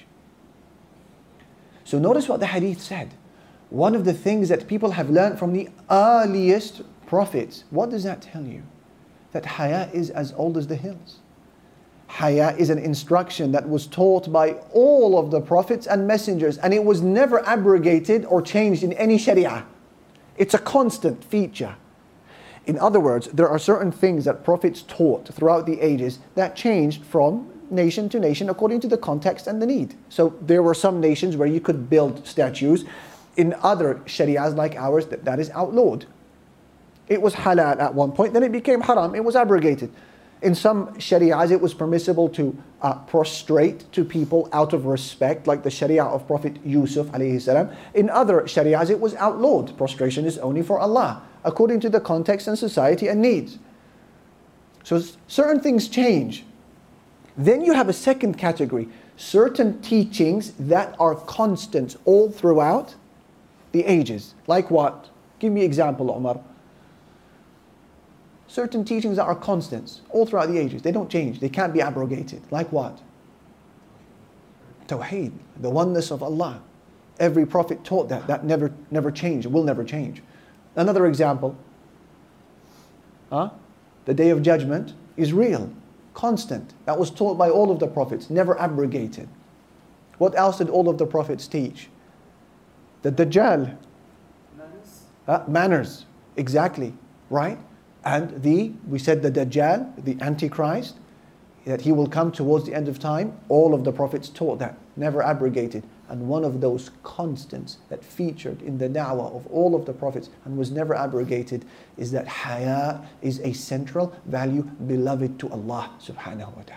So notice what the hadith said. One of the things that people have learned from the earliest prophets, what does that tell you? That haya is as old as the hills. Haya is an instruction that was taught by all of the prophets and messengers, and it was never abrogated or changed in any sharia. It's a constant feature. In other words, there are certain things that prophets taught throughout the ages that changed from nation to nation according to the context and the need. So there were some nations where you could build statues. In other sharias like ours, that, that is outlawed. It was halal at one point, then it became haram, it was abrogated. In some sharias it was permissible to uh, prostrate to people out of respect, like the sharia of Prophet Yusuf alayhi salam. In other sharias it was outlawed. Prostration is only for Allah, according to the context and society and needs. So certain things change. Then you have a second category, certain teachings that are constant all throughout the ages. Like what? Give me an example, Umar. certain teachings that are constants all throughout the ages. They don't change. They can't be abrogated. Like what? Tawheed, the oneness of Allah. Every prophet taught that. That never, never changed. It will never change. Another example. Huh? The Day of Judgment is real, constant. That was taught by all of the prophets, never abrogated. What else did all of the prophets teach? The Dajjal. Manners. Uh, manners, exactly, right? And the, we said the Dajjal, the Antichrist, that he will come towards the end of time. All of the prophets taught that, never abrogated. And one of those constants that featured in the da'wah of all of the prophets and was never abrogated is that haya is a central value beloved to Allah subhanahu wa ta'ala.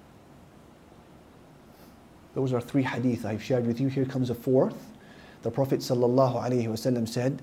Those are three hadith I've shared with you. Here comes a fourth. The Prophet sallallahu alaihi wasallam said,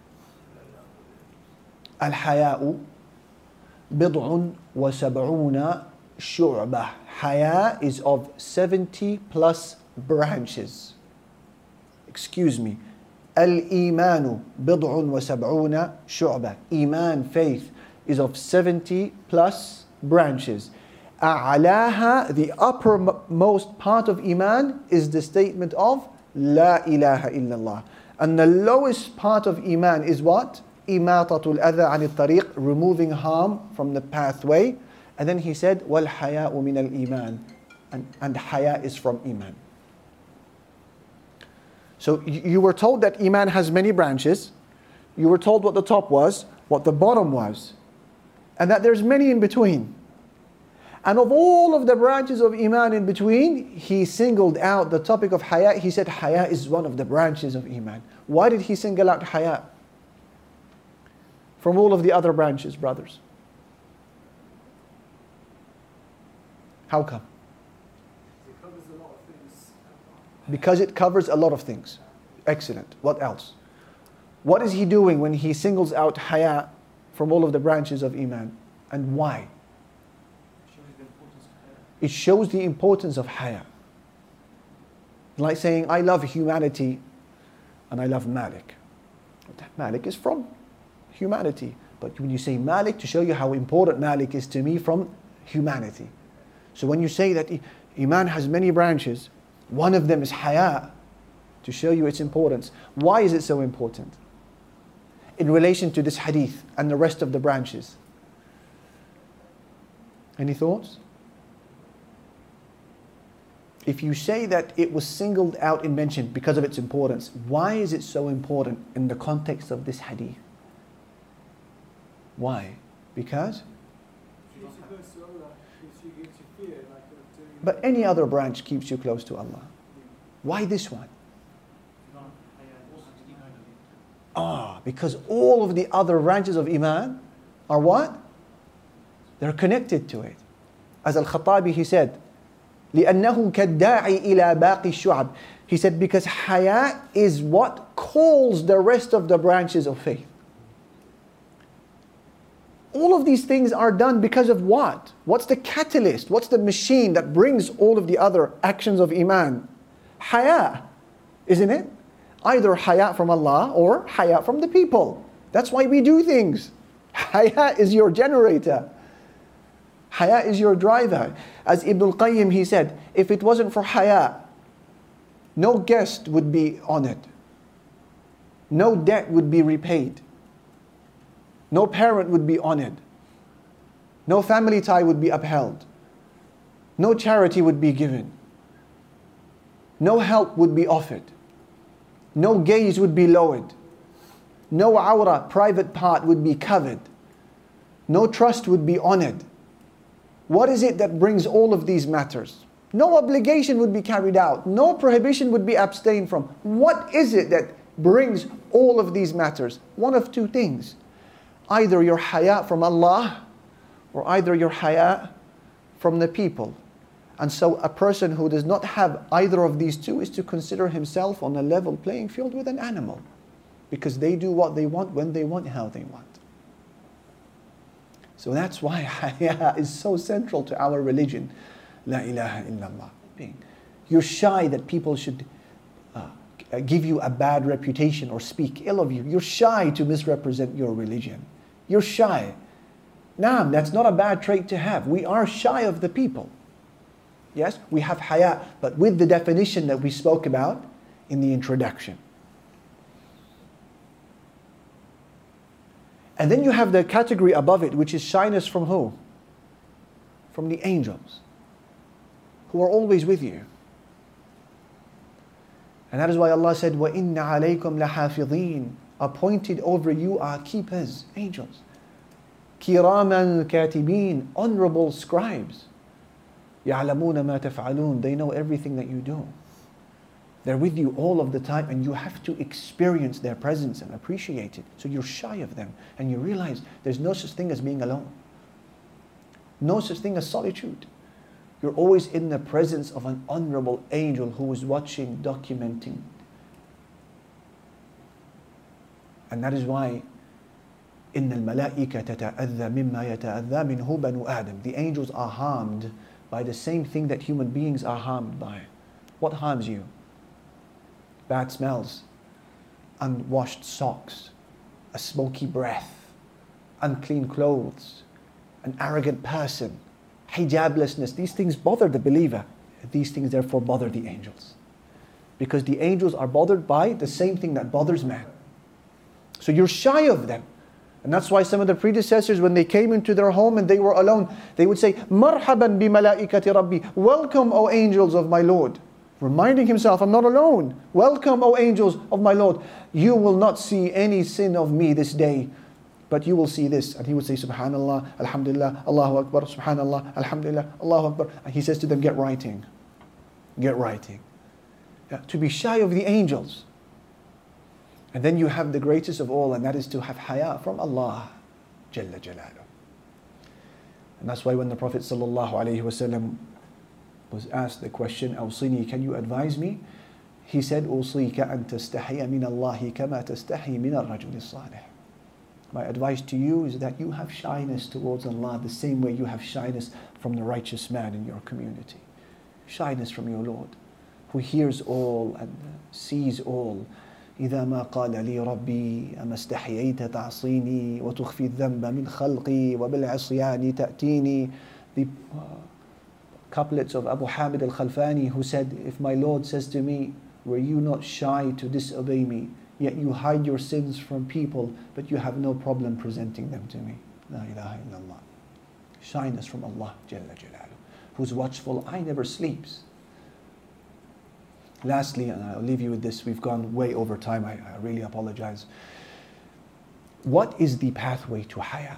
Al-haya'u bid'un wa sab'una shu'bah. Haya is of seventy plus branches. Excuse me. Al-imanu bid'un wa sab'una shu'bah. Iman, faith, is of seventy plus branches. A'alaha, the uppermost part of Iman, is the statement of La ilaha illallah. And the lowest part of Iman is what? Imatatul adha anil tariq, removing harm from the pathway. And then he said, Wal haya'u min al iman. And, and haya is from Iman. So you were told that Iman has many branches. You were told what the top was, what the bottom was. And that there's many in between. And of all of the branches of Iman in between, he singled out the topic of haya. He said haya is one of the branches of Iman. Why did he single out haya from all of the other branches, brothers? How come? It covers a lot of things. Because it covers a lot of things. Excellent. What else? What is he doing when he singles out haya from all of the branches of Iman? And why? It shows the importance of haya. Like saying, I love humanity and I love Malik. Malik is from humanity. But when you say Malik, to show you how important Malik is to me from humanity. So when you say that Iman has many branches, one of them is haya, to show you its importance. Why is it so important? In relation to this hadith and the rest of the branches. Any thoughts? If you say that it was singled out and mentioned because of its importance, why is it so important in the context of this hadith? Why? Because? But any other branch keeps you close to Allah. Why this one? Ah, because all of the other branches of Iman are what? They're connected to it. As Al-Khattabi, he said, لأنه كالداعي إلى باقي الشعب. He said, because haya is what calls the rest of the branches of faith. All of these things are done because of what? What's the catalyst? What's the machine that brings all of the other actions of Iman? Haya, isn't it? Either haya from Allah or haya from the people. That's why we do things. Haya is your generator. Haya is your driver. As Ibn al-Qayyim, he said, if it wasn't for haya, no guest would be honored. No debt would be repaid. No parent would be honored. No family tie would be upheld. No charity would be given. No help would be offered. No gaze would be lowered. No awra, private part, would be covered. No trust would be honored. What is it that brings all of these matters? No obligation would be carried out. No prohibition would be abstained from. What is it that brings all of these matters? One of two things. Either your haya from Allah, or either your haya from the people. And so a person who does not have either of these two is to consider himself on a level playing field with an animal. Because they do what they want, when they want, how they want. So that's why haya is so central to our religion. La ilaha illallah. You're shy that people should uh, give you a bad reputation or speak ill of you. You're shy to misrepresent your religion. You're shy. Naam, that's not a bad trait to have. We are shy of the people. Yes, we have haya, but with the definition that we spoke about in the introduction. And then you have the category above it, which is shyness from who? From the angels, who are always with you. And that is why Allah said, وَإِنَّ عَلَيْكُمْ لَحَافِظِينَ. Appointed over you are keepers, angels. كِرَامًا كَاتِبِينَ. Honorable scribes. يَعْلَمُونَ مَا تَفْعَلُونَ. They know everything that you do. They're with you all of the time, and you have to experience their presence and appreciate it. So you're shy of them, and you realize there's no such thing as being alone. No such thing as solitude. You're always in the presence of an honorable angel who is watching, documenting. And that is why إِنَّ الْمَلَائِكَةَ تَتَأَذَّى مِمَّا يَتَأَذَّى مِنْهُ بَنُو آدَمَ. The angels are harmed by the same thing that human beings are harmed by. What harms you? Bad smells, unwashed socks, a smoky breath, unclean clothes, an arrogant person, hijablessness. These things bother the believer. These things therefore bother the angels. Because the angels are bothered by the same thing that bothers man. So you're shy of them. And that's why some of the predecessors, when they came into their home and they were alone, they would say, Marhaban bi malaikati Rabbi. Welcome, O angels of my Lord. Reminding himself, I'm not alone. Welcome, O angels of my Lord. You will not see any sin of me this day, but you will see this. And he would say, Subhanallah, Alhamdulillah, Allahu Akbar, Subhanallah, Alhamdulillah, Allahu Akbar. And he says to them, get writing. Get writing. Yeah, to be shy of the angels. And then you have the greatest of all, and that is to have haya from Allah Jalla Jalaluh. And that's why when the Prophet sallallahu alaihi wasallam was asked the question, Awsini, can you advise me? He said, Usika an tastahiya min Allahi kama tastahi min al-rajul salih. My advice to you is that you have shyness towards Allah the same way you have shyness from the righteous man in your community. Shyness from your Lord, who hears all and sees all. إذا ما قال لي ربي أما استحييت تعصيني وتخفي الذنب من خلقي وبالعصيان تأتيني. The uh, couplets of Abu Hamid al-Khalfani, who said, if my Lord says to me, were you not shy to disobey me, yet you hide your sins from people, but you have no problem presenting them to me. La ilaha illallah. Shyness from Allah Jalla Jalaluh, who's watchful, eye never sleeps. Lastly, and I'll leave you with this, we've gone way over time, I, I really apologize. What is the pathway to haya?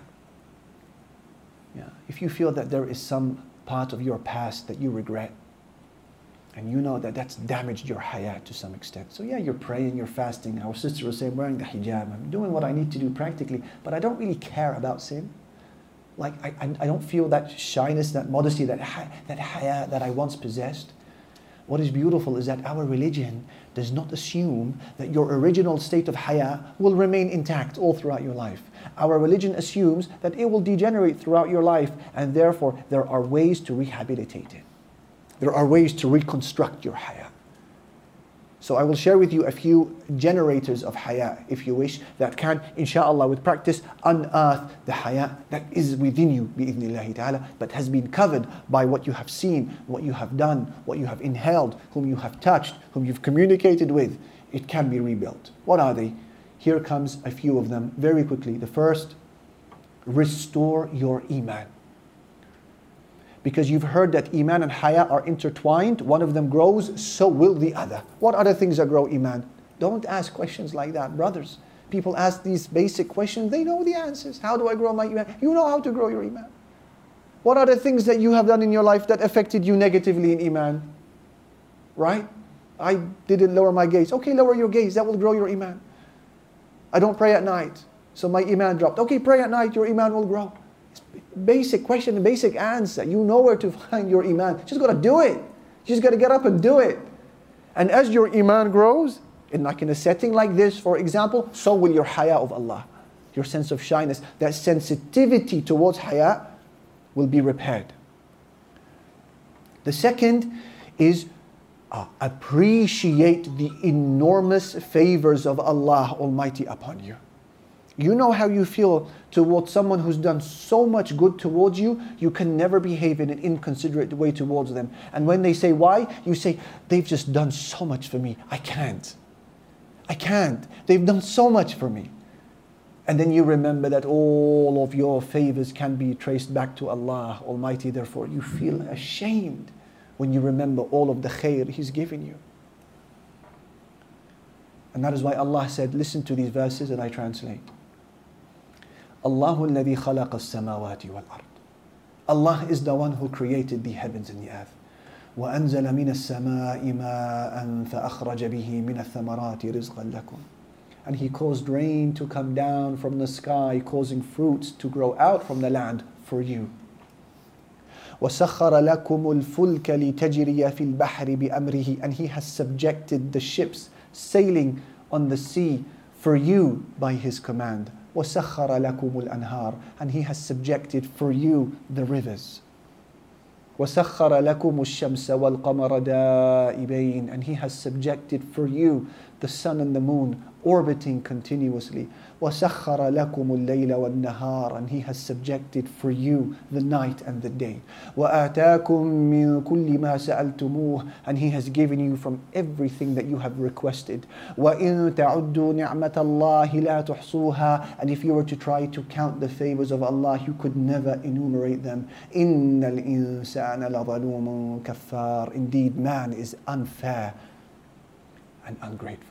Yeah. If you feel that there is some part of your past that you regret, and you know that that's damaged your haya to some extent. So yeah, you're praying, you're fasting. Our sister was saying, wearing the hijab, I'm doing what I need to do practically, but I don't really care about sin. Like, I, I, I don't feel that shyness, that modesty, that, that haya that I once possessed. What is beautiful is that our religion does not assume that your original state of haya will remain intact all throughout your life. Our religion assumes that it will degenerate throughout your life, and therefore there are ways to rehabilitate it. There are ways to reconstruct your haya. So I will share with you a few generators of haya, if you wish, that can, inshallah, with practice, unearth the haya that is within you, bi'idhnillahi ta'ala, but has been covered by what you have seen, what you have done, what you have inhaled, whom you have touched, whom you've communicated with. It can be rebuilt. What are they? Here comes a few of them very quickly. The first, restore your iman. Because you've heard that iman and haya are intertwined. One of them grows, so will the other. What are the things that grow iman? Don't ask questions like that, brothers. People ask these basic questions, they know the answers. How do I grow my iman? You know how to grow your iman. What are the things that you have done in your life that affected you negatively in iman? Right? I didn't lower my gaze. Okay, lower your gaze, that will grow your iman. I don't pray at night, so my iman dropped. Okay, pray at night, your iman will grow. Basic question, basic answer. You know where to find your iman. Just got to do it. You just got to get up and do it. And as your iman grows, in like in a setting like this, for example, so will your haya of Allah. Your sense of shyness, that sensitivity towards haya will be repaired. The second is uh, appreciate the enormous favors of Allah Almighty upon you. You know how you feel towards someone who's done so much good towards you, you can never behave in an inconsiderate way towards them. And when they say why, you say, they've just done so much for me. I can't. I can't. They've done so much for me. And then you remember that all of your favors can be traced back to Allah Almighty. Therefore, you feel ashamed when you remember all of the khair He's given you. And that is why Allah said, listen to these verses that I translate. Allahu alladhi khalaqa as-samawati wal-ard. Allah is the one who created the heavens and the earth. وَأَنزَلَ مِنَ السَّمَاءِ مَاءً فَأَخْرَجَ بِهِ مِنَ الثَّمَرَاتِ رِزْقًا لَكُمْ. And He caused rain to come down from the sky, causing fruits to grow out from the land for you. وَسَخَّرَ لَكُمُ الْفُلْكَ لِتَجْرِيَ فِي الْبَحْرِ بِأَمْرِهِ. And He has subjected the ships sailing on the sea for you by His command. وَسَخَّرَ لَكُمُ الْأَنْهَارِ. And He has subjected for you the rivers. وَسَخَّرَ لَكُمُ الشَّمْسَ وَالْقَمَرَ دَائِبَيْنِ. And He has subjected for you the sun and the moon orbiting continuously. وَسَخَّرَ لَكُمُ اللَّيْلَ وَالنَّهَارَ. And He has subjected for you the night and the day. وَآتَاكُم مِّن كُلِّ مَا سَأَلْتُمُوهُ. And He has given you from everything that you have requested. وَإِن تَعُدُّوا نِعْمَةَ اللَّهِ لَا تُحْصُوهَا. And if you were to try to count the favors of Allah, you could never enumerate them. إِنَّ الْإِنسَانَ لَظَلُومٌ كَفَّارٌ. Indeed, man is unfair and ungrateful.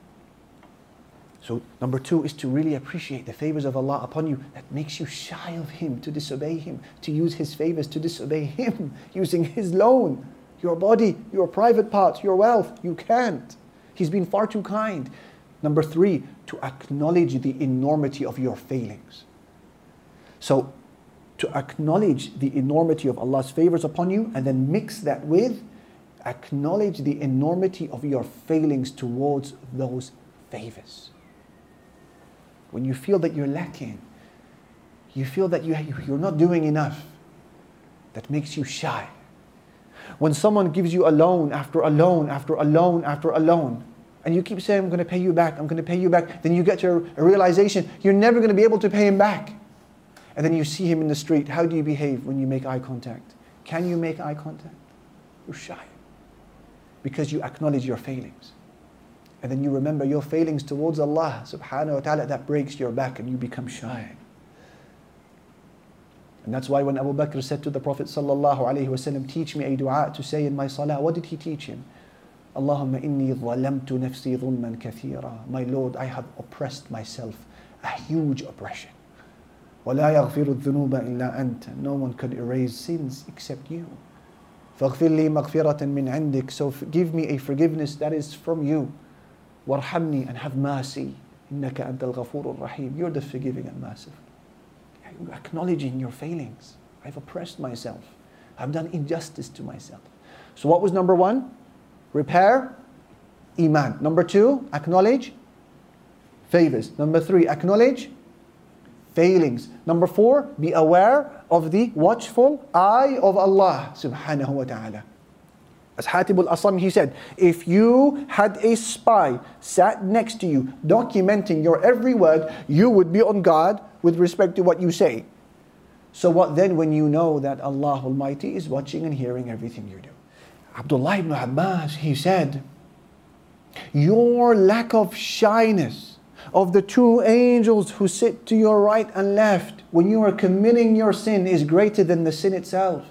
So number two is to really appreciate the favors of Allah upon you that makes you shy of Him, to disobey Him, to use His favors to disobey Him, using His loan, your body, your private parts, your wealth. You can't. He's been far too kind. Number three, to acknowledge the enormity of your failings. So to acknowledge the enormity of Allah's favors upon you and then mix that with acknowledge the enormity of your failings towards those favors. When you feel that you're lacking, you feel that you, you're not doing enough, that makes you shy. When someone gives you a loan after a loan after a loan after a loan, and you keep saying, I'm going to pay you back, I'm going to pay you back, then you get to a realization you're never going to be able to pay him back. And then you see him in the street. How do you behave when you make eye contact? Can you make eye contact? You're shy. Because you acknowledge your failings. And then you remember your failings towards Allah subhanahu wa ta'ala, that breaks your back and you become shy. And that's why when Abu Bakr said to the Prophet sallallahu alaihi wasallam, teach me a dua to say in my salah, what did he teach him? Allahumma inni zalamtu nafsi dhulman kathira. My Lord, I have oppressed myself, a huge oppression. وَلَا يَغْفِرُ الذُّنُوبَ إِلَّا أَنْتَ. No one can erase sins except you. فَاغْفِرْ لِي مَغْفِرَةً مِّنْ عِنْدِكَ. So give me a forgiveness that is from you. وَارْحَمْنِي, and have mercy. إِنَّكَ أَنْتَ الْغَفُورُ الرَّحِيمُ. You're the forgiving and merciful. You're acknowledging your failings. I've oppressed myself. I've done injustice to myself. So what was number one? Repair Iman. Number two, acknowledge favors. Number three, acknowledge failings. Number four, be aware of the watchful eye of Allah subhanahu wa ta'ala. As Hatib al-Asam, he said, if you had a spy sat next to you, documenting your every word, you would be on guard with respect to what you say. So what then when you know that Allah Almighty is watching and hearing everything you do? Abdullah ibn Abbas, he said, your lack of shyness of the two angels who sit to your right and left when you are committing your sin is greater than the sin itself.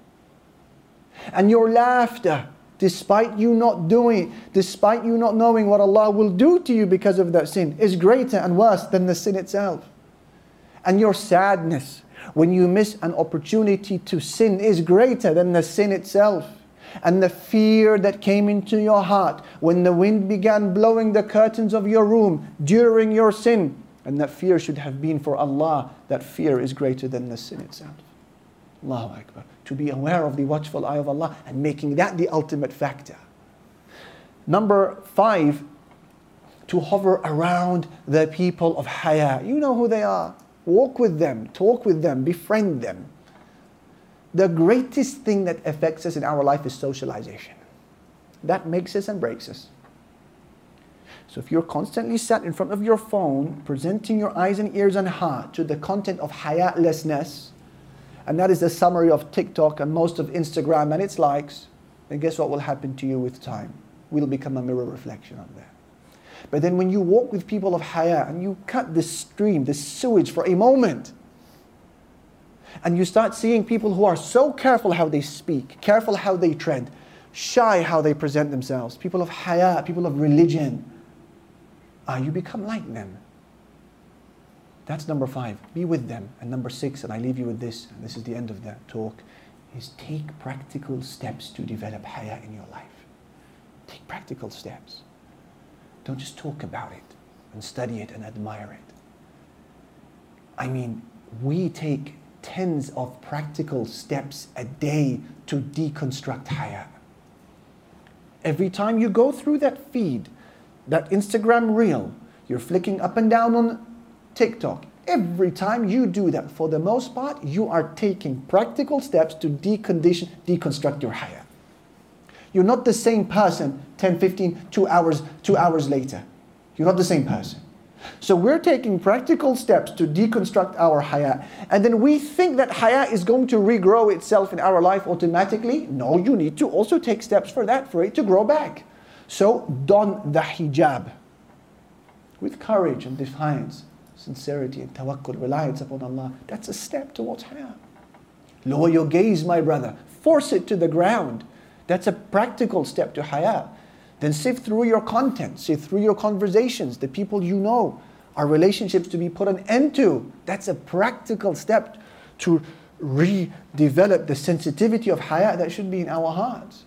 And your laughter, despite you not doing it, despite you not knowing what Allah will do to you because of that sin, is greater and worse than the sin itself. And your sadness when you miss an opportunity to sin is greater than the sin itself. And the fear that came into your heart when the wind began blowing the curtains of your room during your sin, and that fear should have been for Allah, that fear is greater than the sin itself. Allahu Akbar. To be aware of the watchful eye of Allah and making that the ultimate factor. Number five, to hover around the people of haya. You know who they are. Walk with them, talk with them, befriend them. The greatest thing that affects us in our life is socialization. That makes us and breaks us. So if you're constantly sat in front of your phone, presenting your eyes and ears and heart to the content of hayat-lessness, and that is the summary of TikTok and most of Instagram and its likes, then guess what will happen to you with time? We'll become a mirror reflection of that. But then when you walk with people of haya and you cut this stream, this sewage for a moment, and you start seeing people who are so careful how they speak, careful how they tread, shy how they present themselves, people of haya, people of religion, ah, you become like them. That's number five. Be with them. And number six, and I leave you with this, and this is the end of the talk, is take practical steps to develop haya in your life. Take practical steps. Don't just talk about it and study it and admire it. I mean, we take tens of practical steps a day to deconstruct haya. Every time you go through that feed, that Instagram reel, you're flicking up and down on TikTok. Every time you do that, for the most part, you are taking practical steps to decondition, deconstruct your haya. You're not the same person ten, fifteen, two hours, two hours later. You're not the same person. So we're taking practical steps to deconstruct our haya. And then we think that haya is going to regrow itself in our life automatically. No, you need to also take steps for that, for it to grow back. So don the hijab with courage and defiance, sincerity and tawakkul, reliance upon Allah. That's a step towards haya. Lower your gaze, my brother. Force it to the ground. That's a practical step to haya. Then sift through your content, sift through your conversations, the people you know, our relationships to be put an end to. That's a practical step to redevelop the sensitivity of haya that should be in our hearts.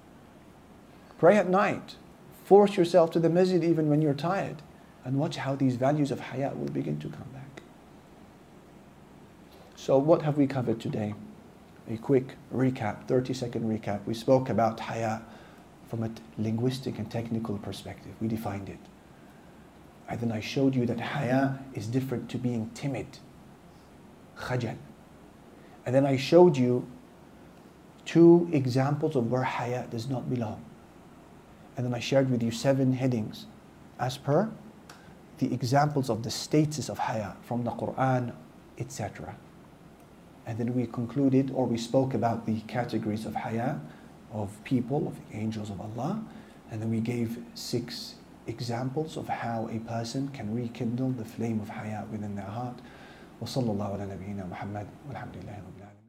Pray at night. Force yourself to the masjid even when you're tired. And watch how these values of haya will begin to come back. So what have we covered today? A quick recap, thirty second recap. We spoke about haya from a linguistic and technical perspective. We defined it. And then I showed you that haya is different to being timid. Khajal. And then I showed you two examples of where haya does not belong. And then I shared with you seven headings as per the examples of the status of haya from the Quran, et cetera. And then we concluded, or we spoke about the categories of haya, of people, of the angels of Allah. And then we gave six examples of how a person can rekindle the flame of haya within their heart. وصلى الله على نبينا محمد والحمد لله رب العالمين.